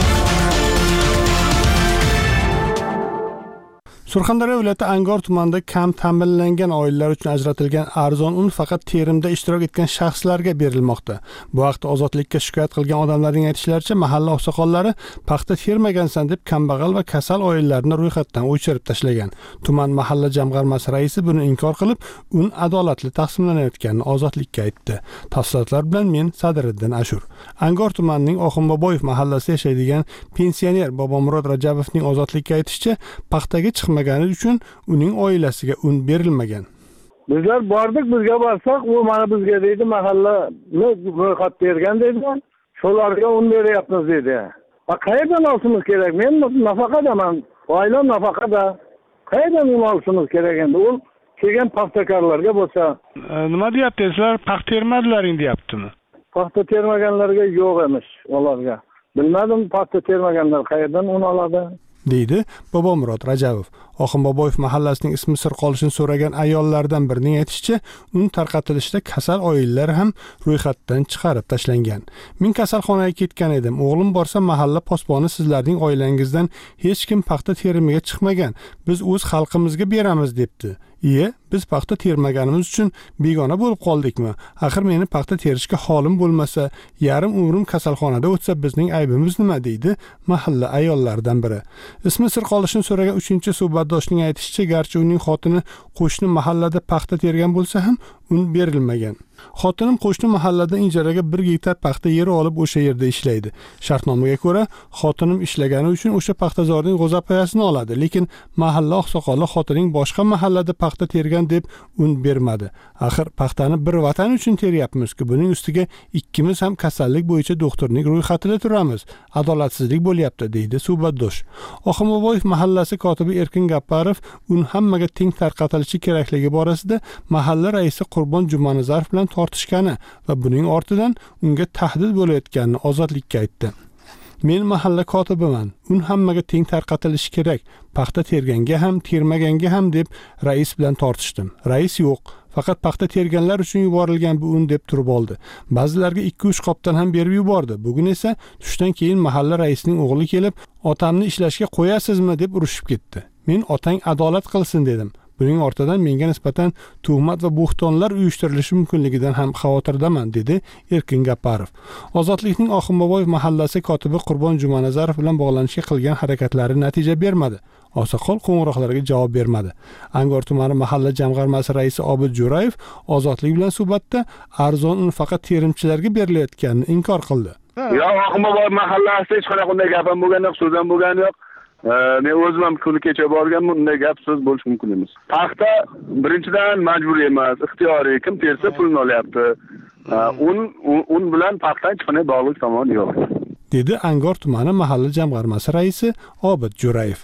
Surxondaryo viloyati Angor tumanida kam ta'minlangan oilalar uchun ajratilgan arzon un faqat terimda ishtirok etgan shaxslarga berilmoqda. Bu haqda Ozodlikka shikoyat qilgan odamlarning aytishlaricha, mahalla oqsoqollari paxta termagansan deb kambag'al va kasal oilalarni ro'yxatdan o'chirib tashlagan. Tuman mahalla jamg'armasi raisi buni inkor qilib, un adolatli taqsimlanayotganini Ozodlikka aytdi. Tafsilotlar bilan men Sadiriddin Ashur. Angor tumanining Oxunboboyev mahallasida yashaydigan pensioner Bobomurod Rajabovning Ozodlikka aytishicha, paxtaga chiqmagan uchun uning oilasiga un berilmagan. Bizlar bordik, bizga borsak, u mana bizga deydi, mahallani ro'yxat bergan deydi. Shularga un beryapmiz deydi. Qayerdan olishimiz kerak? Men nafaqadaman, oilam nafaqada. Qayerdan un olishimiz kerak endi? U kelgan paxtakorlarga bo'lsa, Nima deyapsizlar? Paxta termadilaring deyaptimi? Paxta termaganlarga yo'q emish ularga. Bilmadim, paxta termaganlar qayerdan un oladi? deydi Bobomurod Rajabov. Oxunboboyev mahallasining ismi sir qolishini so'ragan ayollardan birining aytishicha, un tarqatilishida kasal oilalar ham ro'yxatdan chiqarib tashlangan. Men kasalxonaga ketgan edim. O'g'lim borsa mahalla posboni sizlarning oilangizdan hech kim paxta terimiga chiqmagan. Biz o'z xalqimizga beramiz debdi. Biz paxta termaganimiz uchun begona bo'lib qoldikmi? Axir meni paxta terishga holim bo'lmasa, yarim umrim kasalxonada o'tsa bizning aybimiz nima deydi mahalla ayollaridan biri. Ismi sir qolishini so'ragan 3-suhbatdoshning aytishicha, garchi uning xotini qo'shni mahallada paxta tergan bo'lsa ham un berilmagan. Xotinim qo'shni mahalladan ijaraga 1 gektar paxta yeri olib o'sha yerda ishlaydi. Shartnomaga ko'ra, xotinim ishlagani uchun o'sha paxtazorning g'o'zapoyasini oladi, lekin mahalla oqsoqoli xotining boshqa mahallada paxta tergan deb un bermadi. Axir paxtani bir vatan uchun teryapmiz-ku, buning ustiga ikkimiz ham kasallik bo'yicha doktorning ro'yxatida turamiz. Adolatsizlik bo'lyapti, deydi suhbatdosh. Oxunboboyev mahallasi kotibi Erkin Gapparov un hammaga teng tarqatilishi kerakligi borasida mahalla raisi Qurbon Jumanazarov bilan tortishgani va buning ortidan unga tahdid bo'layotganini Ozodlikka aytdi. Men mahalla kotibiman. Un hammaga teng tarqatilishi kerak. Paxta terganga ham, termaganga ham deb rais bilan tortishdim. Rais yo'q. Faqat paxta terganlar uchun yuborilgan bu un deb turib oldi. Ba'zilarga 2-3 qopdan ham berib yubordi. Bugun esa tushdan keyin mahalla raisining o'g'li kelib, "Otamni ishlashga qo'yasizmi?" deb urushib ketdi. Men otang adolat qilsin dedim. Buning ortidan menga nisbatan tuhmat va bo'xtonlar uyushtirilishi mumkinligidan ham xavotirdaman, dedi Erkin Gapparov. Ozodlikning Oxunboboyev mahallasi kotibi Qurbon Jumanazarov bilan bog'lanishga qilgan harakatlari natija bermadi. Oqsoqol qo'ng'iroqlarga javob bermadi. Angor tumani mahalla jamg'armasi raisi Obid Jo'rayev Ozodlik bilan suhbatda arzon un faqat terimchilarga berilayotganini inkor qildi. Yo'q, Oxunboboyev mahallasida hech qanday gap ham bo'lgan yo'q, so'z ham bo'lgan yo'q. Men o'zim ham kuni kecha borganman, unday gap so'z bo'lishi mumkin emas. Paxta birinchidan majburiy emas, ixtiyoriy, kim tersa pulni olyapti. Un bilan paxta hech qanday bog'liq tomoni yo'q, dedi Angor tumani mahalla jamg'armasi raisi Obid Jo'rayev.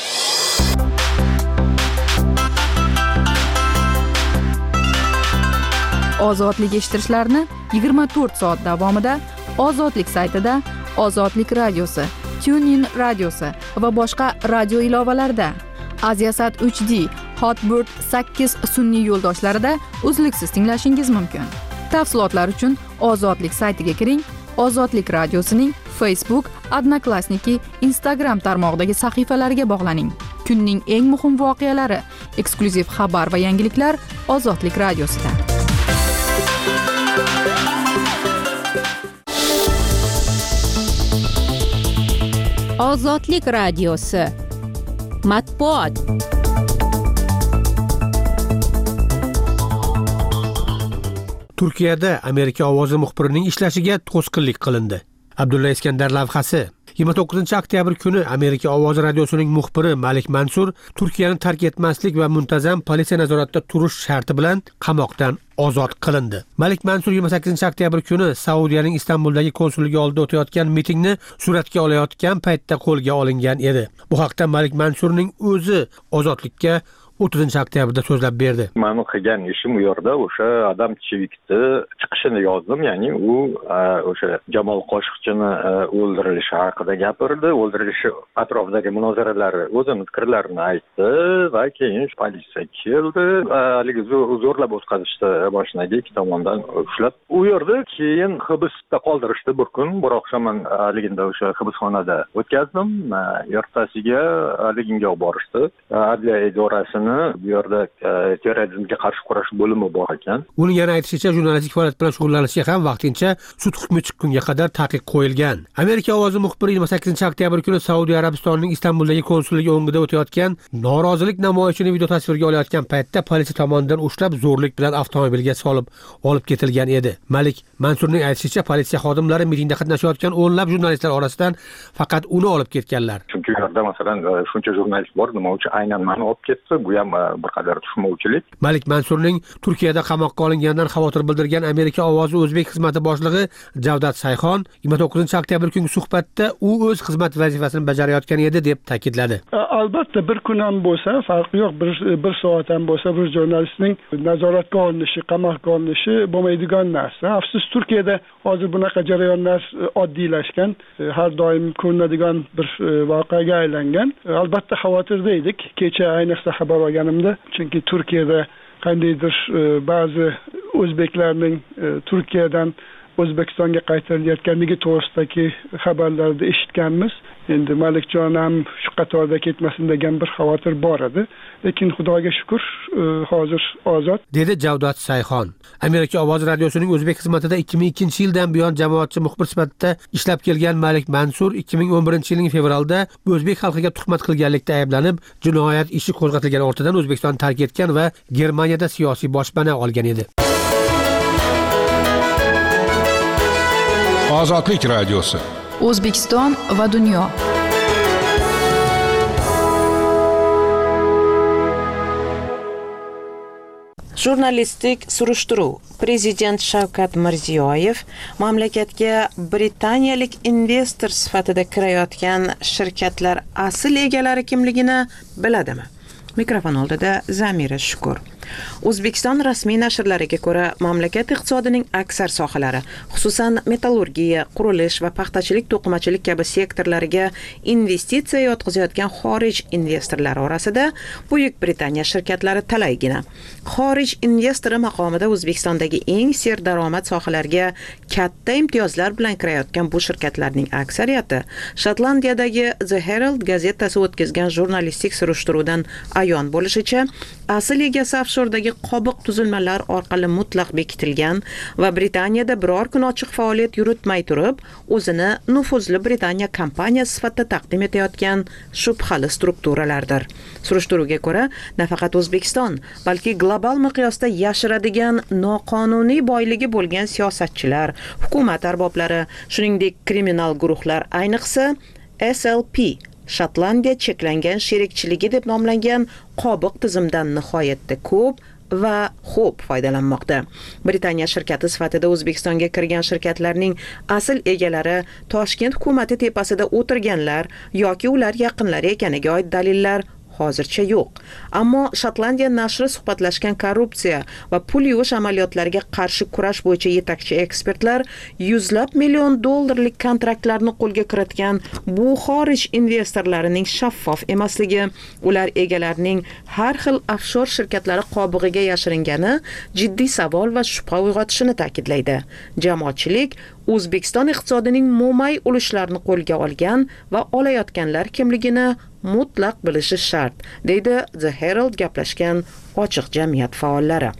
Ozodlik eshittirishlarini 24 soat davomida Ozodlik saytida, Ozodlik radiosi, TuneIn radiosi va boshqa radio ilovalarida, Aziasat 3D, Hotbird 8 sun'iy yo'ldoshlarida uzluksiz tinglashingiz mumkin. Tafsilotlar uchun Ozodlik saytiga kiring. Ozodlik radiosining Facebook, Odnoklassniki, Instagram tarmog'idagi sahifalariga bog'laning. Kunning eng muhim voqealari, eksklyuziv xabar va yangiliklar Ozodlik radiosida. Ozodlik radiosi. Matbuot. Turkiyada Amerika ovozi muxbirining ishlashiga to'sqinlik qilindi. Abdulla Iskandar lavhasi. 29-oktyabr kuni Amerika ovozi radiosining muxbiri Malik Mansur Turkiyani tark etmaslik va muntazam politsiya nazoratida turish sharti bilan qamoqdan ozod qilindi. Malik Mansur 28-oktyabr kuni Saudiyaning Istanbuldagi konsulligi oldida o'tayotgan mitingni suratga olayotgan paytda qo'lga olingan edi. Bu haqda Malik Mansurning o'zi Ozodlikka 30 oktyabrda so'zlab berdi. Meni qilgan ishim u yerda o'sha Adam Chevikni chiqishini yozdim, ya'ni u o'sha Jamol Qoshiqchini o'ldirilishi haqida gapirdi, o'ldirilishi atrofidagi munozaralar o'zini fikrlarini aytdi va keyin politsiya keldi, haligi zo'rlab o'tkazishdi boshinaga ikki tomondan ushlab. U yerda keyin hibsda qoldirishdi bir kun, biroq men haligida o'sha hibsxonada o'tkazdim. Ertasiga haliginga olib borishdi. Adliya idorasini bu yerda terrorizmga qarshi kurash bo'limi bor ekan. Uning yana aytishicha, jurnalistik faoliyat bilan shug'ullanishga ham vaqtincha sud hukmi chiqqunga qadar taqiq qo'yilgan. Amerika ovozi muxbiri 28 oktyabr kuni Saudiya Arabistonining Istanbuldagi konsulligi o'ngida o'tayotgan norozilik namoyishini video tasvirga olayotgan paytda politsiya tomonidan ushlab zo'rlik bilan avtomobilga solib olib ketilgan edi. Malik Mansurning aytishicha, politsiya xodimlari mitingda qatnashayotgan o'nlab jurnalistlar orasidan faqat uni olib ketganlar. Chunki u yerda masalan shuncha jurnalist bor, nima uchun aynan meni olib ketdi? Bu ham bir qadar tushunmovchilik. Malik Mansurning Turkiyada qamoqqa olinganidan xavotir bildirgan Amerika ovozi o'zbek xizmati boshlig'i Javdat Sayxon 29 oktyabr kungi suhbatda u o'z xizmat vazifasini bajarayotgan edi deb ta'kidladi. Albatta bir kun ham bo'lsa, farqi yo'q, bir soat ham bo'lsa bir jurnalistning nazoratga olinishi, qamoqqa olinishi bo'lmaydigan narsa. Afsus, Turkiyada hozir bunaqa jarayonlar oddiylashgan, har doim ko'rinadigan bir voqeaga aylangan. Albatta xavotirda edik. Kecha ayniqsa xabar olganimda, chunki Turkiyada qandaydir ba'zi o'zbeklarning Turkiyadan O'zbekistonga qaytarilayotganligi to'g'risidagi xabarlarda eshitganmiz. Endi Malikjon ham shu qatorda ketmasin degan bir xavotir bor edi. Lekin Xudoga shukr, hozir ozod, dedi Javdat Sayxon. Amerika ovozi radiosining o'zbek xizmatida 2002-yildan buyon jamoatchi muxbir sifatida ishlab kelgan Malik Mansur 2011-yilning fevralda o'zbek xalqiga tuhmat qilganlikda ayblanib, jinoyat ishi qo'zg'atilgani ortidan O'zbekistonni tark etgan va Germaniyada siyosiy boshpana olgan edi. Ozodlik radiosi. O'zbekiston va dunyo. Jurnalistik surishtiruv. Prezident Shavkat Mirziyoyev mamlakatga britaniyalik investor sifatida kirayotgan shirkatlar asl egalari kimligini biladimi? Mikrofon oldida Zamira Shukur. O'zbekiston rasmiy nashrlariga ko'ra, mamlakat iqtisodining aksar sohalari, xususan metallurgiya, qurilish va paxtachilik, to'qimachilik kabi sektorlariga investitsiya yotqizayotgan xorij investorlari orasida Buyuk Britaniya shirkatlari talaygina. Xorij investori maqomida O'zbekistondagi eng serdaromad sohalarga katta imtiyozlar bilan kirayotgan bu shirkatlarning aksariyati Shotlandiyadagi The Herald gazetasi o'tkazgan jurnalistik surishtiruvdan ayon bo'lishicha, asl egasi offshordagi qobiq tuzilmalar orqali mutlaq bekitilgan va Britaniyada biror kun ochiq faoliyat yuritmay turib, o'zini nufuzli Britaniya kompaniyasi sifatida taqdim etayotgan shubhali strukturalardir. Surishtiruvga ko'ra, nafaqat O'zbekiston, balki global miqyosda yashiradigan noqonuniy boyligi bo'lgan siyosatchilar, hukumat arboblari, shuningdek kriminal guruhlar, ayniqsa SLP Shotlandiya cheklangan sherikchiligi deb nomlangan qobiq tizimdan nihoyatda ko'p va xo'p foydalanmoqda. Britaniya shirkati sifatida O'zbekistonga kirgan shirkatlarning asl egalari Toshkent hukumati tepasida o'tirganlar yoki ular yaqinlari ekaniga oid dalillar hozircha yo'q. Ammo Shotlandiya nashri suhbatlashgan korrupsiya va pul yuvish amaliyotlariga qarshi kurash bo'yicha yetakchi ekspertlar $100 million kontraktlarni qo'lga kiritgan bu xorij investorlarining shaffof emasligi, ular egalarining har xil offshor shirkatlari qobig'iga yashiringani jiddiy savol va shubha uyg'otishini ta'kidlaydi. Jamoatchilik O'zbekiston iqtisodining mo'may ulushlarini qo'lga olgan va olayotganlar kimligini mutlaq bilishi shart, deydi The Herald gaplashgan ochiq jamiyat faollari.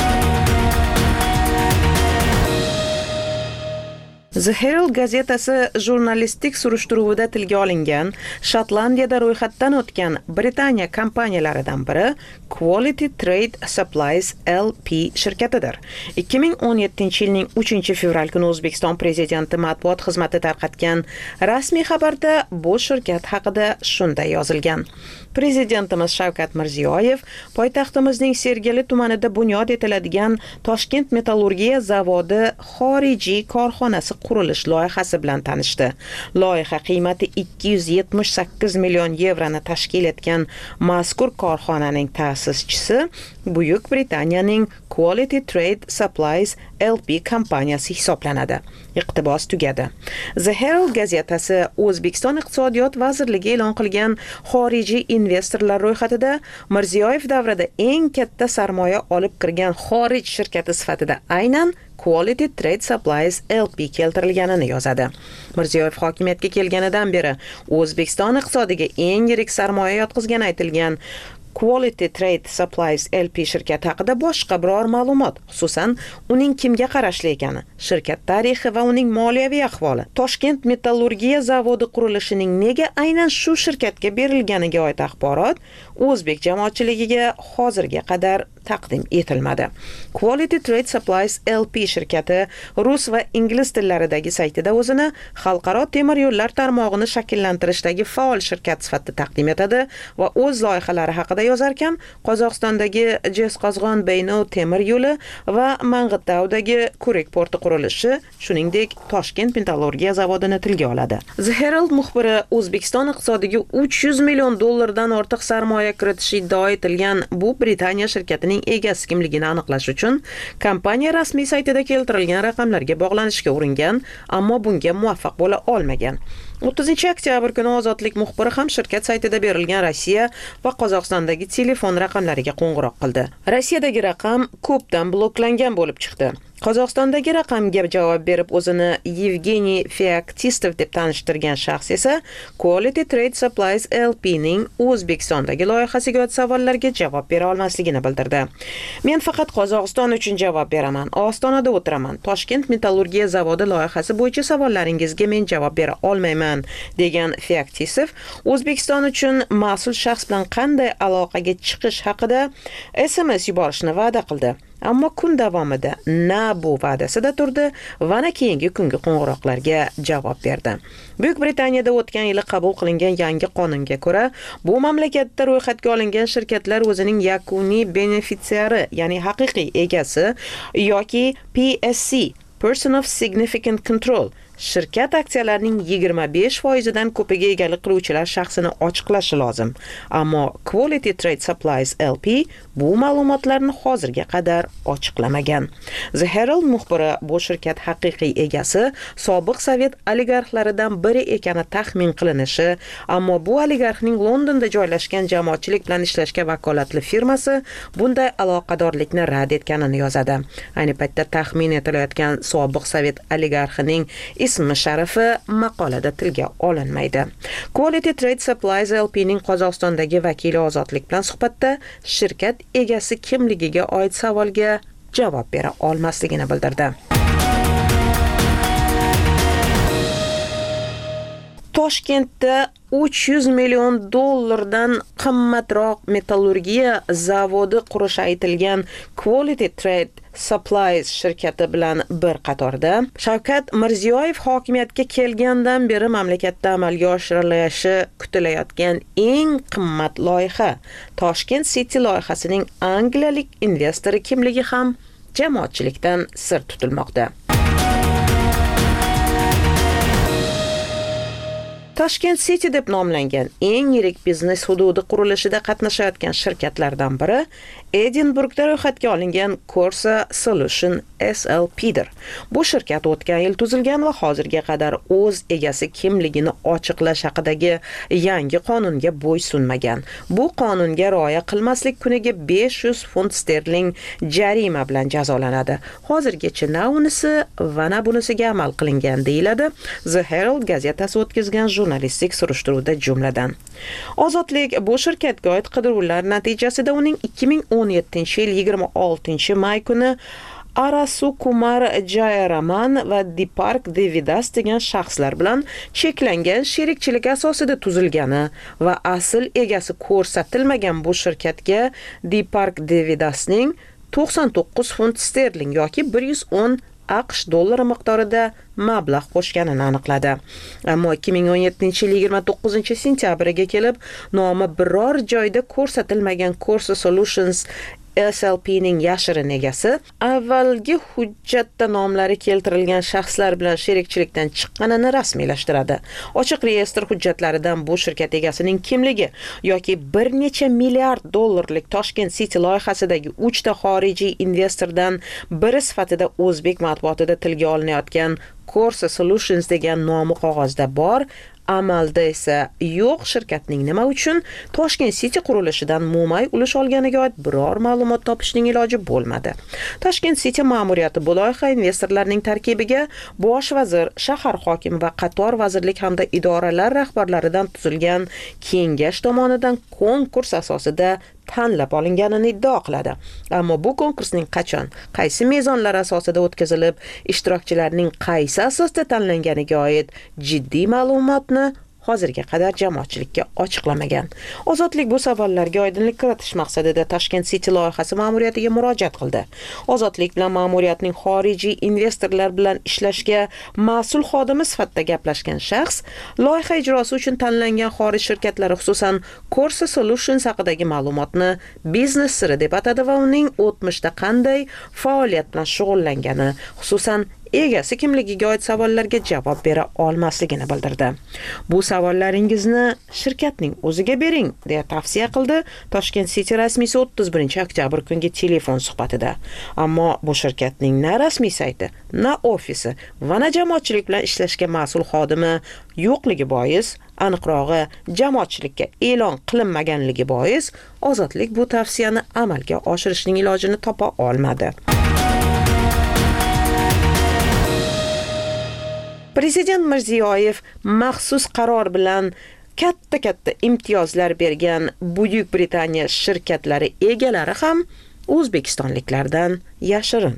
The Herald gazetasi jurnalistik surishtiruvida tilga olingan Shotlandiyada ro'yxatdan o'tgan Britaniya kompaniyalaridan biri Quality Trade Supplies LP shirkatidir. 2017-yilning 3-fevral kuni O'zbekiston prezidenti matbuot xizmati tarqatgan rasmiy xabarda bu shirkat haqida shunday yozilgan. Prezidentimiz Shavkat Mirziyoyev poytaxtimizning Sergeli tumanida bunyod etiladigan Toshkent metallurgiya zavodi xorijiy korxonasi qurilish loyihasi bilan tanishdi. Loyiha qiymati 278 million yevroni tashkil etgan mazkur korxonaning ta'sischisi Buyuk Britaniyaning Quality Trade Supplies LP kompaniyasi hisoblanadi. Iqtibos tugadi. The Herald gazetasi O'zbekiston Iqtisodiyot vazirligi e'lon qilgan xorijiy investorlar ro'yxatida Mirziyoyev davrida eng katta sarmoya olib kirgan xorij shirkati sifatida aynan Quality Trade Supplies LP keltirilganini yozadi. Mirziyoyev hokimiyatga kelganidan beri O'zbekiston iqtisodiga eng yirik sarmoya yotqizgani aytilgan Quality Trade Supplies LP shirkati haqida boshqa biror ma'lumot, xususan uning kimga qarashli ekani, shirkat tarixi va uning moliyaviy ahvoli, Toshkent metallurgiya zavodi qurilishining nega aynan shu shirkatga berilganiga oid axborot o'zbek jamoatchiligiga hozirga qadar taqdim etilmadi. Quality Trade Supplies LP shirkati rus va ingliz tillaridagi saytida o'zini xalqaro temir yo'llar tarmog'ini shakllantirishdagi faol shirkat sifatida taqdim etadi va o'z loyihalari haqida yozarkan, Qozog'istondagi Jezqozg'on Beynov temir yo'li va Mang'itdagi Kurik porti qurilishi, shuningdek Toshkent metallurgiya zavodini tilga oladi. The Herald muxbiri O'zbekiston iqtisodiga 300 million dollardan ortiq sarmoya kiritishi iddao etilgan bu Britaniya shirkatining egasi kimligini aniqlash uchun kompaniya rasmiy saytida keltirilgan raqamlarga bog'lanishga uringan, ammo bunga muvaffaq bo'la olmagan. 30-oktyabr kuni Ozodlik muxbiri ham shirkat saytida berilgan Rossiya va Qozog'istondagi telefon raqamlariga qo'ng'iroq qildi. Rossiyadagi raqam ko'pdan bloklangan bo'lib chiqdi. Qozog'istondagi raqamga javob berib o'zini Yevgeniy Feoktistov deb tanishtirgan shaxs esa Quality Trade Supplies LP ning O'zbekistondagi loyihasiga oid savollarga javob bera olmasligini bildirdi. Men faqat Qozog'iston uchun javob beraman. Ostonada o'tiraman. Toshkent metallurgiya zavodi loyihasi bo'yicha savollaringizga men javob bera olmayman, degan Feoktistov O'zbekiston uchun mas'ul shaxs bilan qanday aloqaga chiqish haqida SMS yuborishni va'da qildi. Ammo kun davomida na bu va'dasida turdi va na keyingi kungi qo'ng'iroqlarga javob berdi. Buyuk Britaniyada o'tgan yili qabul qilingan yangi qonunga ko'ra, bu mamlakatda ro'yxatga olingan shirkatlar o'zining yakuniy benefitsiari, ya'ni haqiqiy egasi yoki PSC, Person of Significant Control, shirkat aksiyalarining 25% dan ko'piga egalik qiluvchilar shaxsini ochiqlashi lozim. Ammo Quality Trade Supplies LP bu ma'lumotlarni hozirga qadar ochiqlamagan. The Herald muxbiri bu shirkat haqiqiy egasi sobiq sovet oligarxlaridan biri ekani taxmin qilinishi, ammo bu oligarxning Londonda joylashgan jamoatchilik bilan ishlashga vakolatli firmasi bunday aloqadorlikni rad etganini yozadi. Ayni paytda taxmin etilayotgan sobiq sovet oligarxining ismi sharifi maqolada tilga olinmaydi. Quality Trade Supplies LP ning Qozog'istondagi vakili Ozodlik bilan suhbatda shirkat egasi kimligiga oid savolga javob bera olmasligini bildirdi. Toshkentda 300 million dollardan qimmatroq metallurgiya zavodi qurish aytilgan Quality Trade Supplies shirkati bilan bir qatorda Shavkat Mirziyoyev hokimiyatga kelgandan beri mamlakatda amalga oshirilishi kutilayotgan eng qimmat loyiha Toshkent City loyihasining angliyalik investori kimligi ham jamoatchilikdan sir tutilmoqda. Toshkent City deb nomlangan eng yirik biznes hududi qurilishida qatnashayotgan shirkatlardan biri Edinburgda ro'yxatga olingan Corsa Solution SLP'dir. Bu shirkat o'tgan yil tuzilgan va hozirga qadar o'z egasi kimligini ochiqlash haqidagi yangi qonunga bo'ysunmagan. Bu qonunga rioya qilmaslik kuniga 500 funt sterling jarima bilan jazolanadi. Hozirgacha na unisi va na bunisiga amal qilingan deyiladi The Herald gazetasi o'tkazgan jurnalistik surishtiruvda jumladan. Ozodlik bu shirkatga oid qidiruvlar natijasida uning 2017-yil 26-may kuni Arasu Kumar Jayaraman va Deepak Devidas degan shaxslar bilan cheklangan sherikchilik asosida tuzilgani va asl egasi ko'rsatilmagan bu shirkatga Deepak Devidasning 99 funt sterling yoki 110 AQSh dollari miqdorida mablag' qo'shganini aniqladi. Ammo 2017-yil 29-sentyabriga kelib nomi biror joyda ko'rsatilmagan Corsa Solutions SLPning yashirin egasi avvalgi hujjatda nomlari keltirilgan shaxslar bilan sherikchilikdan chiqqanini rasmiylashtiradi. Ochiq reyestr hujjatlaridan bu shirkat egasining kimligi yoki bir necha milliard dollarlik Toshkent City loyihasidagi 3 ta xorijiy investordan biri sifatida o'zbek matbuotida tilga olinayotgan Corsa Solutions degan nomi qog'ozda bor, amalda esa yo'q. Shirkatning nima uchun Toshkent City qurilishidan mo'may ulush olganiga oid biror ma'lumot topishning iloji bo'lmadi. Toshkent City ma'muriyati bu loyiha investorlarining tarkibiga bosh vazir, shahar hokimi va qator vazirlik hamda idoralar rahbarlaridan tuzilgan kengash tomonidan konkurs asosida tanlab olinganini iddao qiladi. Ammo bu konkursning qachon, qaysi mezonlar asosida o'tkazilib, ishtirokchilarning qaysi asosda tanlanganiga oid jiddiy ma'lumotni hozirga qadar jamoatchilikka ochiqlamagan. Ozodlik bu savollarga oydinlik kiritish maqsadida Toshkent City loyihasi ma'muriyatiga murojaat qildi. Ozodlik bilan ma'muriyatning xorijiy investorlar bilan ishlashga mas'ul xodimi sifatida gaplashgan shaxs, loyiha ijrosi uchun tanlangan xorij shirkatlari, xususan Corsa Solutions haqidagi ma'lumotni biznes siri deb atadi va uning o'tmishda qanday faoliyat bilan shug'ullangani, xususan egasi kimligiga oid savollarga javob bera olmasligini bildirdi. Bu savollaringizni shirkatning o'ziga bering, deya tavsiya qildi Toshkent City rasmiysi 31 oktyabr kungi telefon suhbatida. Ammo bu shirkatning na rasmiy sayti, na ofisi va na jamoatchilik bilan ishlashga mas'ul xodimi yo'qligi bois, aniqrog'i jamoatchilikka e'lon qilinmaganligi bois, Ozodlik bu tavsiyani amalga oshirishning ilojini topa olmadi. Prezident Mirziyoyev maxsus qaror bilan katta imtiyozlar bergan Buyuk Britaniya shirkatlari egalari ham o'zbekistonliklardan yashirin.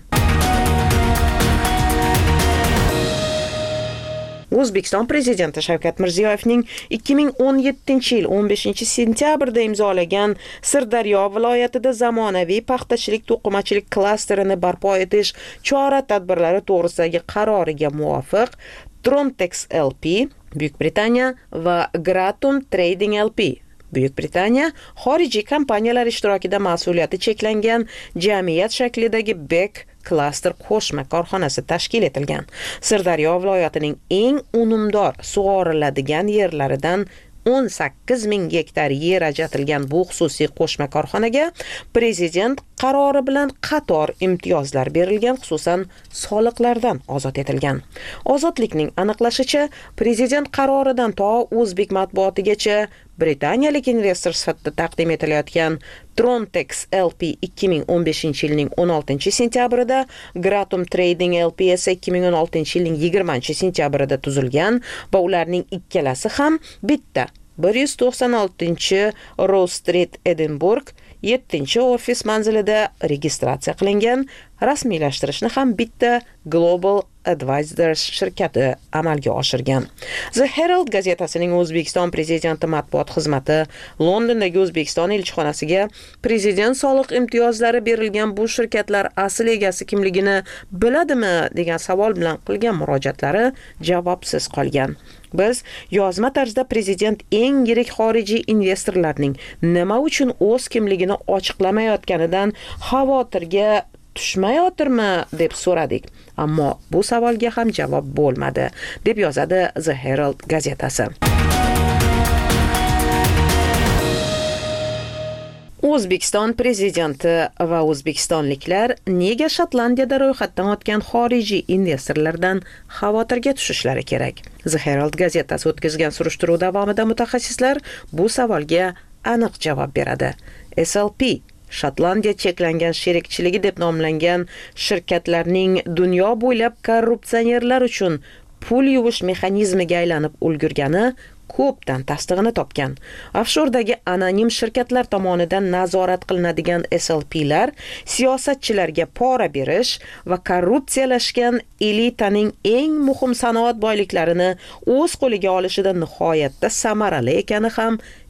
O'zbekiston prezidenti Shavkat Mirziyoyevning 2017-yil 15-sentyabrda imzolagan Sirdaryo viloyatida zamonaviy paxtachilik to'qimachilik klasterini barpo etish chora-tadbirlari to'g'risidagi qaroriga muvofiq Trontex LP Buyuk Britaniya va Gratum Trading LP Buyuk Britaniya xorijiy kompaniyalar ishtirokida mas'uliyati cheklangan jamiyat shaklidagi Beck klaster qo'shma korxonasi tashkil etilgan. Sirdaryo viloyatining eng unumdor sug'oriladigan yerlaridan 18,000 gektar yer ajratilgan bu xususiy qo'shma korxonaga prezident qarori bilan qator imtiyozlar berilgan, xususan soliqlardan ozod etilgan. Ozodlikning aniqlashicha, prezident qaroridan to o'zbek matbuotigacha Britaniyalik investor sifatida taqdim etilayotgan Trontex LP 2015-yilning 16-sentyabrida, Gratum Trading LP esa 2016-yilning 20-sentyabrida tuzilgan va ularning ikkalasi ham bitta 196 Street, Edinburgh 7-ofis manzilida registratsiya qilingan. Rasmiylashtirishni ham bitta Global Advisors shirkati amalga oshirgan. The Herald gazetasining O'zbekiston prezidenti matbuot xizmati Londondagi O'zbekiston elchixonasiga prezident soliq imtiyozlari berilgan bu shirkatlar asl egasi kimligini biladimi degan savol bilan qilgan murojaatlari javobsiz qolgan. Biz yozma tarzda prezident eng yirik xorijiy investorlarning nima uchun o'z kimligini ochiqlamayotganidan xavotirga tushmayotirmi deb so'radik. Ammo bu savolga ham javob bo'lmadi, deb yozadi The Herald gazetasi. O'zbekiston prezidenti va o'zbekistonliklar nega Shotlandiyada ro'yxatdan o'tgan xorijiy investorlardan xavotirga tushishlari kerak? The Herald gazetasi o'tkazgan surishtiruv davomida mutaxassislar bu savolga aniq javob beradi. SLP Shotlandiya cheklangan sherikchiligi deb nomlangan shirkatlarning dunyo bo'ylab korrupsionerlar uchun pul yuvish mexanizmiga aylanib ulgurgani ko'pdan tasdig'ini topgan. Offshordagi anonim shirkatlar tomonidan nazorat qilinadigan SLPlar siyosatchilarga pora berish va korrupsiyalashgan elitaning eng muhim sanoat boyliklarini o'z qo'liga olishida nihoyatda samarali ekani ham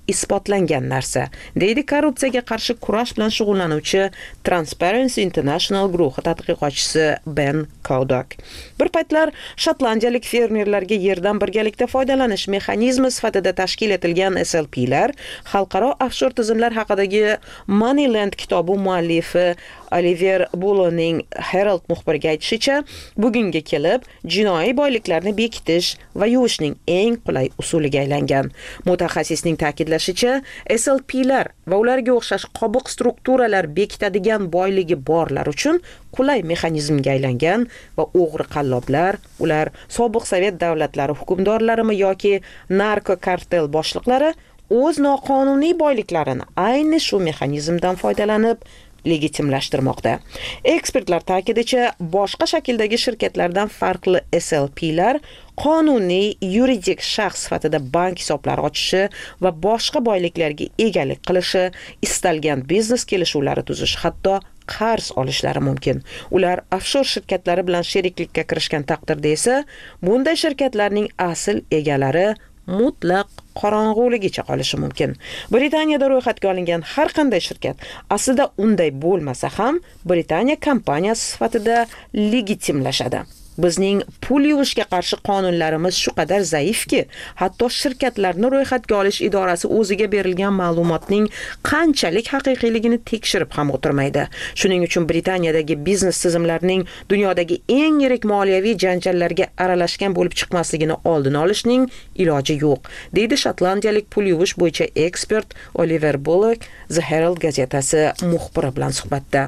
isbotlangan narsa, deydi korrupsiyaga qarshi kurash bilan shug'ullanuvchi Transparency International guruhi tadqiqotchisi Ben Kodak. Bir paytlar shotlandiyalik fermerlarga yerdan birgalikda foydalanish mexanizmi sifatida tashkil etilgan SLP'lar xalqaro offshor tizimlar haqidagi Moneyland kitobi muallifi Oliver Bulloning Herald muxbiriga aytishicha, bugunga kelib jinoiy boyliklarni bekitish va yuvishning eng qulay usuliga aylangan. Mutaxassisning ta'kidlashicha, SLP'lar va ularga o'xshash qobiq strukturalar bekitadigan boyligi borlar uchun qulay mexanizmga aylangan va o'g'ri qalloblar, ular sobiq sovet davlatlari hukmdorlarimi yoki narko kartel boshliqlari o'z noqonuniy boyliklarini ayni shu mexanizmdan foydalanib legitimlashtirmoqda. Ekspertlar ta'kidicha, boshqa shakldagi shirkatlardan farqli SLP'lar qonuniy yuridik shaxs sifatida bank hisoblari ochishi va boshqa boyliklarga egalik qilishi, istalgan biznes kelishuvlari tuzish, hatto qarz olishlari mumkin. Ular offshor shirkatlari bilan sheriklikka kirishgan taqdirda esa, bunday shirkatlarning asl egalari mutlaq qorong'uligicha qolishi mumkin. Britaniyada ro'yxatga olingan har qanday shirkat aslida unday bo'lmasa ham Britaniya kompaniyasi sifatida legitimlashadi. Bizning pul yuvishga qarshi qonunlarimiz shu qadar zaifki, hatto shirkatlarni ro'yxatga olish idorasi o'ziga berilgan ma'lumotning qanchalik haqiqiyligini tekshirib ham o'tirmaydi. Shuning uchun Britaniyadagi biznes tizimlarining dunyodagi eng yirik moliyaviy janjallarga aralashgan bo'lib chiqmasligini oldini olishning iloji yo'q, deydi shotlandiyalik pul yuvish bo'yicha ekspert Oliver Bullock The Herald gazetasi muxbiri bilan suhbatda.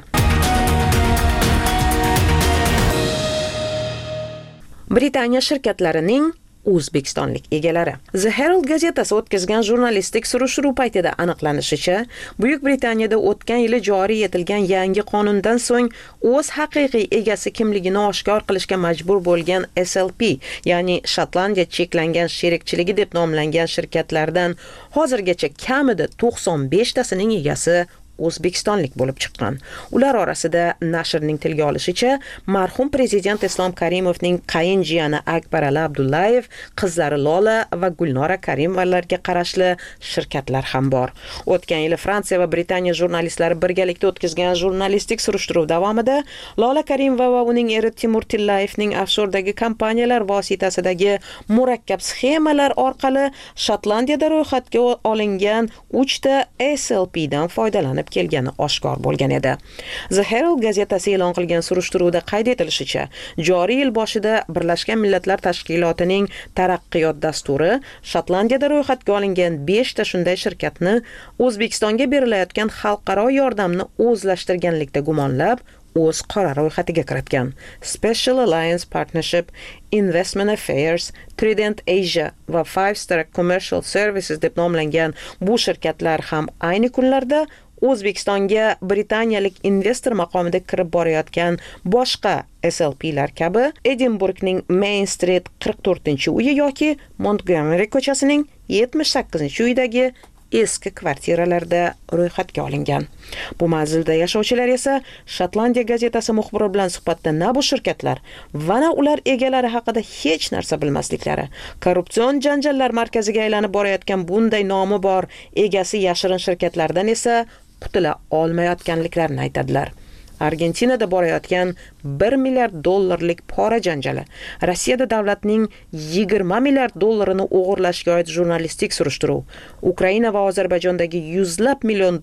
Britaniya shirkatlarining O'zbekistonlik egalari. The Herald gazetasi o'tkazgan jurnalistik surishtiruv paytida aniqlanishicha, Buyuk Britaniyada o'tgan yili joriy etilgan yangi qonundan so'ng o'z haqiqiy egasi kimligini oshkor qilishga majbur bo'lgan SLP, ya'ni Shotlandiya cheklangan sherikchiligi deb nomlangan shirkatlardan hozirgacha kamida 95 tasining egasi O'zbekistonlik bo'lib chiqqan. Ular orasida nashrning tilga olishicha, marhum prezident Islom Karimovning qayinjiyani Akbar Ali Abdullayev, qizlari Lola va Gulnora Karimovalarga qarashli shirkatlar ham bor. O'tgan yili Fransiya va Britaniya jurnalistlari birgalikda o'tkazgan jurnalistik surishtiruv davomida Lola Karimova va uning eri Timur Tillayevning offshordagi kompaniyalar vositasidagi murakkab sxemalar orqali Shotlandiyada ro'yxatga olingan 3 ta SLP dan foydalanib kelgani oshkor bo'lgan edi. The Herald gazetasi e'lon qilgan surishtiruvda qayd etilishicha, joriy yil boshida Birlashgan Millatlar Tashkilotining taraqqiyot dasturi Shotlandiyada ro'yxatga olingan 5 ta shunday shirkatni O'zbekistonga berilayotgan xalqaro yordamni o'zlashtirganlikda gumonlab, o'z qora ro'yxatiga kiritgan. Special Alliance Partnership, Investment Affairs, Trident Asia va Five Star Commercial Services deb nomlangan bu shirkatlar ham ayni kunlarda O'zbekistonga britaniyalik investor maqomida kirib borayotgan boshqa SLP'lar kabi Edinburghning Main Street 44-uyi yoki Montgomery ko'chasining 78-uyidagi eski kvartiralarda ro'yxatga olingan. Bu manzilda yashovchilar esa Shotlandiya gazetasi muxbiri bilan suhbatda na bu shirkatlar va na ular egalari haqida hech narsa bilmasliklari, korrupsion janjallar markaziga aylanib borayotgan bunday nomi bor egasi yashirin shirkatlardan esa qutula olmayotganliklarini aytadilar. Argentinada borayotgan $1 milliard pora janjali, Rossiyada davlatning $20 milliard o'g'irlashga oid jurnalistik surishtiruv, Ukraina va Ozarbayjondagi $100 million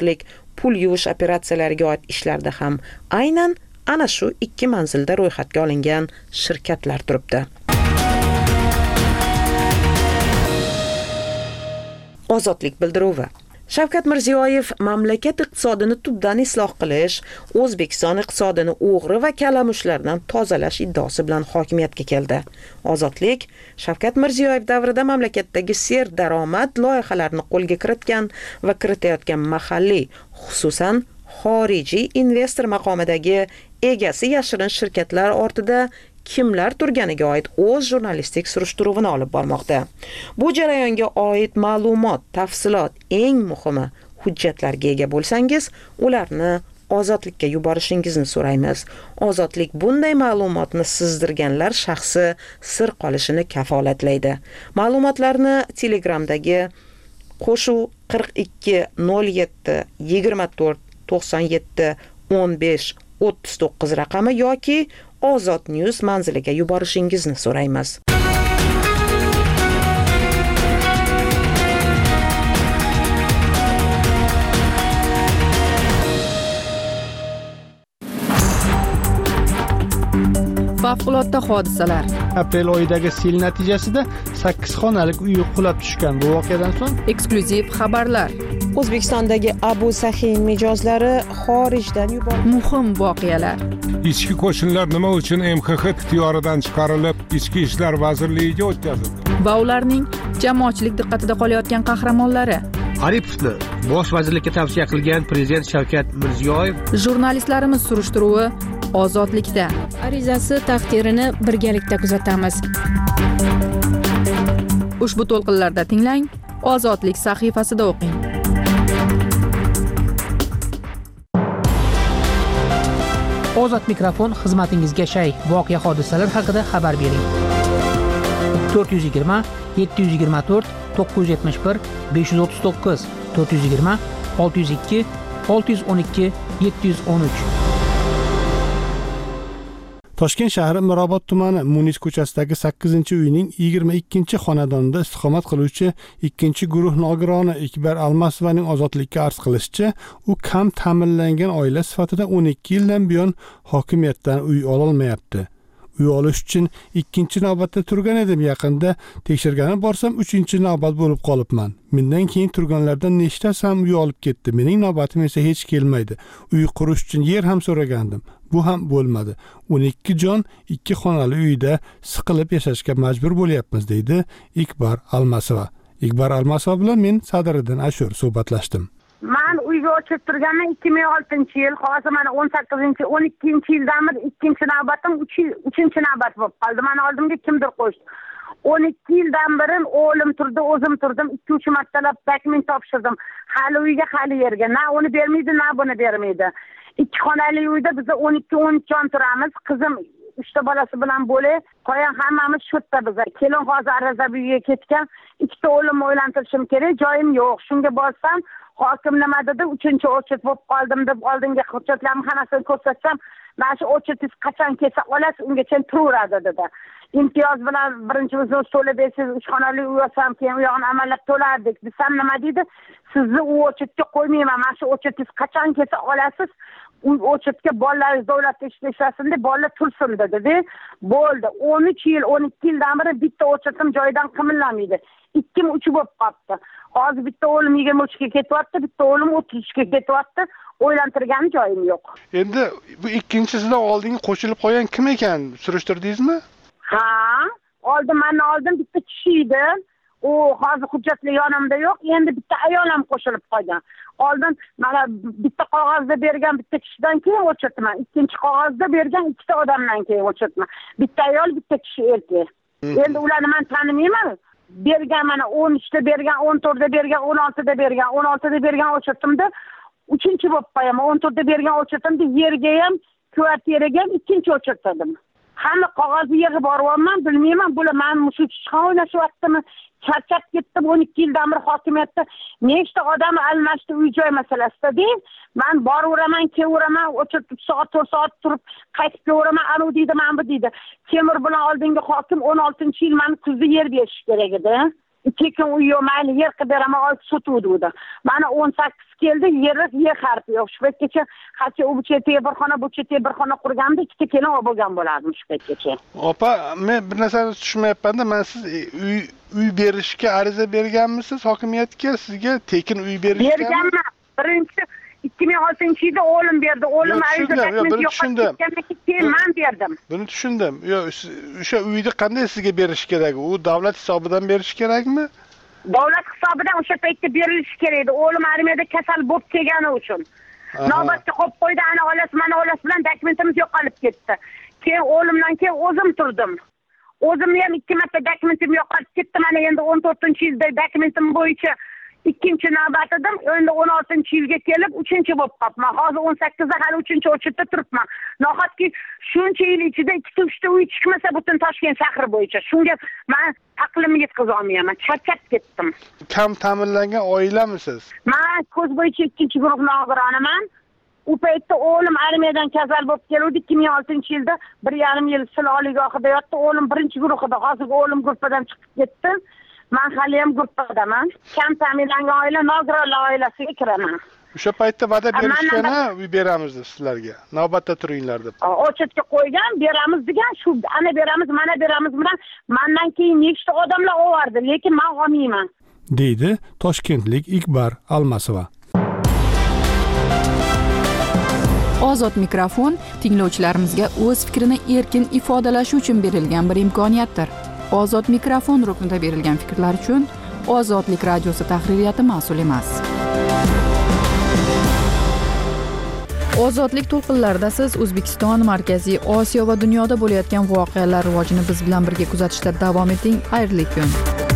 pul yuvish operatsiyalariga oid ishlarda ham aynan ana shu ikki manzilda ro'yxatga olingan shirkatlar turibdi. Ozodlik bildiruvi. Shavkat Mirziyoyev mamlakat iqtisodini tubdan isloh qilish, O'zbekiston iqtisodini o'g'ri va kalamushlardan tozalash iddaosi bilan hokimiyatga keldi. Ozodlik Shavkat Mirziyoyev davrida mamlakatdagi serdaromad loyihalarini qo'lga kiritgan va kiritayotgan mahalliy, xususan xorijiy investor maqomidagi egasi yashirin shirkatlar ortida kimlar turganiga oid o'z jurnalistik surishtiruvini olib bormoqda. Bu jarayonga oid ma'lumot, tafsilot, eng muhimi hujjatlarga ega bo'lsangiz, ularni Ozodlikka yuborishingizni so'raymiz. Ozodlik bunday ma'lumotni sizdirganlar shaxsi sir qolishini kafolatlaydi. Ma'lumotlarni Telegramdagi qo'shuv 42 07 24 97 15 39 raqami yoki Ozod News manziliga yuborishingizni so'raymiz. Favqulodda hodisalar. Aprel oyidagi sel natijasida 8 xonalik uy qulab tushgan. Bu voqeadan so'ng eksklyuziv xabarlar. O'zbekistondagi Abu Sahiy mijozlari xorijdan yuborildi. Muhim voqealar. Ichki qo'shinlar nima uchun MXX ixtiyoridan chiqarilib, Ichki ishlar vazirligiga o'tkazildi? Va ularning jamoatchilik diqqatida qolayotgan qahramonlari. Aripovni bosh vazirlikka tavsiya qilgan prezident Shavkat Mirziyoyev. Jurnalistlarimiz surishtiruvi Ozodlikda. Arizasi taqdirini birgalikda kuzatamiz. Ushbu to'lqinlarda tinglang, Ozodlik sahifasida o'qing. Ozod mikrofon xizmatingizga shay. Voqea hodisalar haqida xabar bering. 420 724 971 539 420 602 612 713. Toshkent shahri Mirobod tumani Munis ko'chasidagi 8-uyning 22-xonadonida istiqomat qiluvchi 2-guruh nogironi Ikbar Almasovaning ozodlikka arz qilishicha, u kam ta'minlangan oila sifatida 12 yildan buyon hokimiyatdan uy ololmayapti. Uy olish uchun 2-navbatda turgan edim, yaqinda tekshirgani borsam 3-navbat bo'lib qolibman. Mendan keyin turganlardan nechtasi ham uy olib ketdi. Mening navbatim esa hech kelmaydi. Uy qurish uchun yer ham so'ragandim. Bu ham bo'lmadi. 12 jon 2 xonali uyda siqilib yashashga majbur bo'lyapmiz, deydi Ikbar Almasova. Ikbar Almasova bilan men Sadriddin Ashur suhbatlashdim. Men uyga o'chib turganman 2006-yil, hozir mana 12-yildan beri 2-navbatim 3-navbat bo'lib qoldi. Meni oldimga kimdir qo'ydi. 12 yildan beri o'g'lim turdi, o'zim turdim, 2-3 martalab dokument topshirdim. Hali uyga, hali yerga. Na uni bermaydi, na buni bermaydi. 2 xonali uyda biz 12-13 jon turamiz. Qizim 3 ta bolasi bilan bo'lib, qo'yan hammamiz shu yerda biz. Kelin hozir Arazabiga ketgan, 2 ta o'g'limni o'ylantirishim kerak, joyim yo'q. Shunga borsam, hokim nima dedi? 3-o'chit bo'lib qoldim deb oldinga hujjatlarni hammasini ko'rsatsam, mana shu o'chitingiz qachon kelsa olasiz, ungacha turaveradi dedi. Imtiyoz bilan birinchi o'zingiz to'lab bersiz, 3 xonali uy olsam, keyin u yog'ini amallab to'lardik. Desam nima deydi? Sizni u o'chitga qo'ymayman. Mana shu o'chitingiz qachon kelsa olasiz, u o'chitga bolalaringiz davlatda ishlasin deb bolalar tursin dedi. Bo'ldi. 13 yil, 12 yildan beri bitta o'chitim joyidan qimirlamaydi. 2-3 bo'lib qoldi. Hozir bitta o'g'lim 23 ga ketyapti, bitta o'g'lim 33 ga ketyapti. O'ylantirgan joyim yo'q. Endi bu ikkinchisida oldingi qo'shilib qolgan kim ekan? Surishtirdingizmi? Ha, oldin bitta kishi edi. U hozir hujjatlar yonimda yo'q. Endi bitta ayol ham qo'shilib qolgan. Oldin mana bitta qog'ozda bergan bitta kishidan keyin o'chirtman. Ikkinchi qog'ozda bergan 2 ta odamdan keyin o'chirtman. Bitta ayol, bitta kishi erkak. Endi ularni men tanimayman. Bergan mana 13 ta bergan, 14 da bergan, 16 da bergan, 16 da bergan o'chirtimda 3-chi bo'lib qo'yaman. 14 da bergan o'chirtimda yerga ham, kvartiraga ham 2-chi o'chirtirdim. Hamma qog'ozni yig'ib boryapman, bilmayman, bular men mushuk chiqan o'ynashyaptimi? Charchab ketdim 12 yildan beri hokimiyatda nechta odam almashdi uy joy masalasida deb, men boraveraman, kelaveraman, o'chib 3 soat 4 soat turib qaytib kelaveraman, anu deydi, men bu deydi. Temur bilan oldingi hokim 16-yil meni kuzda yer berish kerak edi. Tekin uy yo'q, mayli yer qilib beraman, olib sotuvdi. Mana 18 keldi, yer harfi yo'q. Shu paytgacha qancha u chetga bir xona, bu chetga bir xona qurganda 2 ta kelin olib bo'lgan bo'lardim shu paytgacha. Opa, men bir narsani tushunmayapman-da, men siz uy berishga ariza berganmisiz hokimiyatga? Sizga tekin uy berishga berganman. Birinchi 2006-yilda o'g'lim berdi. O'g'lim ariza yo'qotgandan keyin men berdim. Buni tushundim. Yo'q, o'sha uyni qanday sizga berish kerak? U davlat hisobidan berish kerakmi? Davlat hisobidan o'sha paytda berilishi kerak edi. O'g'lim armiyada kasal bo'lib kelgani uchun. Navbatga qo'yib qo'ydi, ana olasi, mana olasi bilan dokumentimiz yo'qolib ketdi. Keyin o'g'limdan keyin o'zim turdim. O'zimni ham 2 marta dokumentim yo'qolib ketdi. Mana endi 14-yilda dokumentim bo'yicha ikkinchi navbat edim. Endi 16-yilga kelib 3-chi bo'lib qolibman. Hozir 18da hali 3-o'chitda turibman. Nahotki shuncha yil ichida 2-3ta uy chiqmasa butun Toshkent shahri bo'yicha. Shunga men aqlimni yetkazib olmayman. Charchab ketdim. Kam ta'minlangan oilamisiz? Men ko'z bo'yicha 2-guruh nogironaman. U paytda o'g'lim armiyadan kasal bo'lib keldi. 2006-yilda 1,5 yil sil oliygohida yotdi. O'g'lim 1-guruhida. Hozir o'g'lim guruhdan chiqib ketdi. Men hali ham guruhdaman. Kam ta'minlangan oila nogironlar oilasiga kiraman. O'sha paytda va'da berishgani uy beramiz sizlarga. Navbatda turinglar deb. O'chatga qo'ygan, beramiz degan, shu ana beramiz, mana beramiz bilan mendan keyin nechta odamlar ovardi, lekin men olmayman. deydi toshkentlik Ikbar Almasova. Ozod mikrofon tinglovchilarimizga o'z fikrini erkin ifodalashi uchun berilgan bir imkoniyatdir. Ozod mikrofon ruknida berilgan fikrlar uchun Ozodlik radiosi tahririyati mas'ul emas. Ozodlik to'lqinlarida siz O'zbekiston, Markaziy Osiyo va dunyoda bo'layotgan voqealar rivojini biz bilan birga kuzatishda davom eting. Xayrli kun.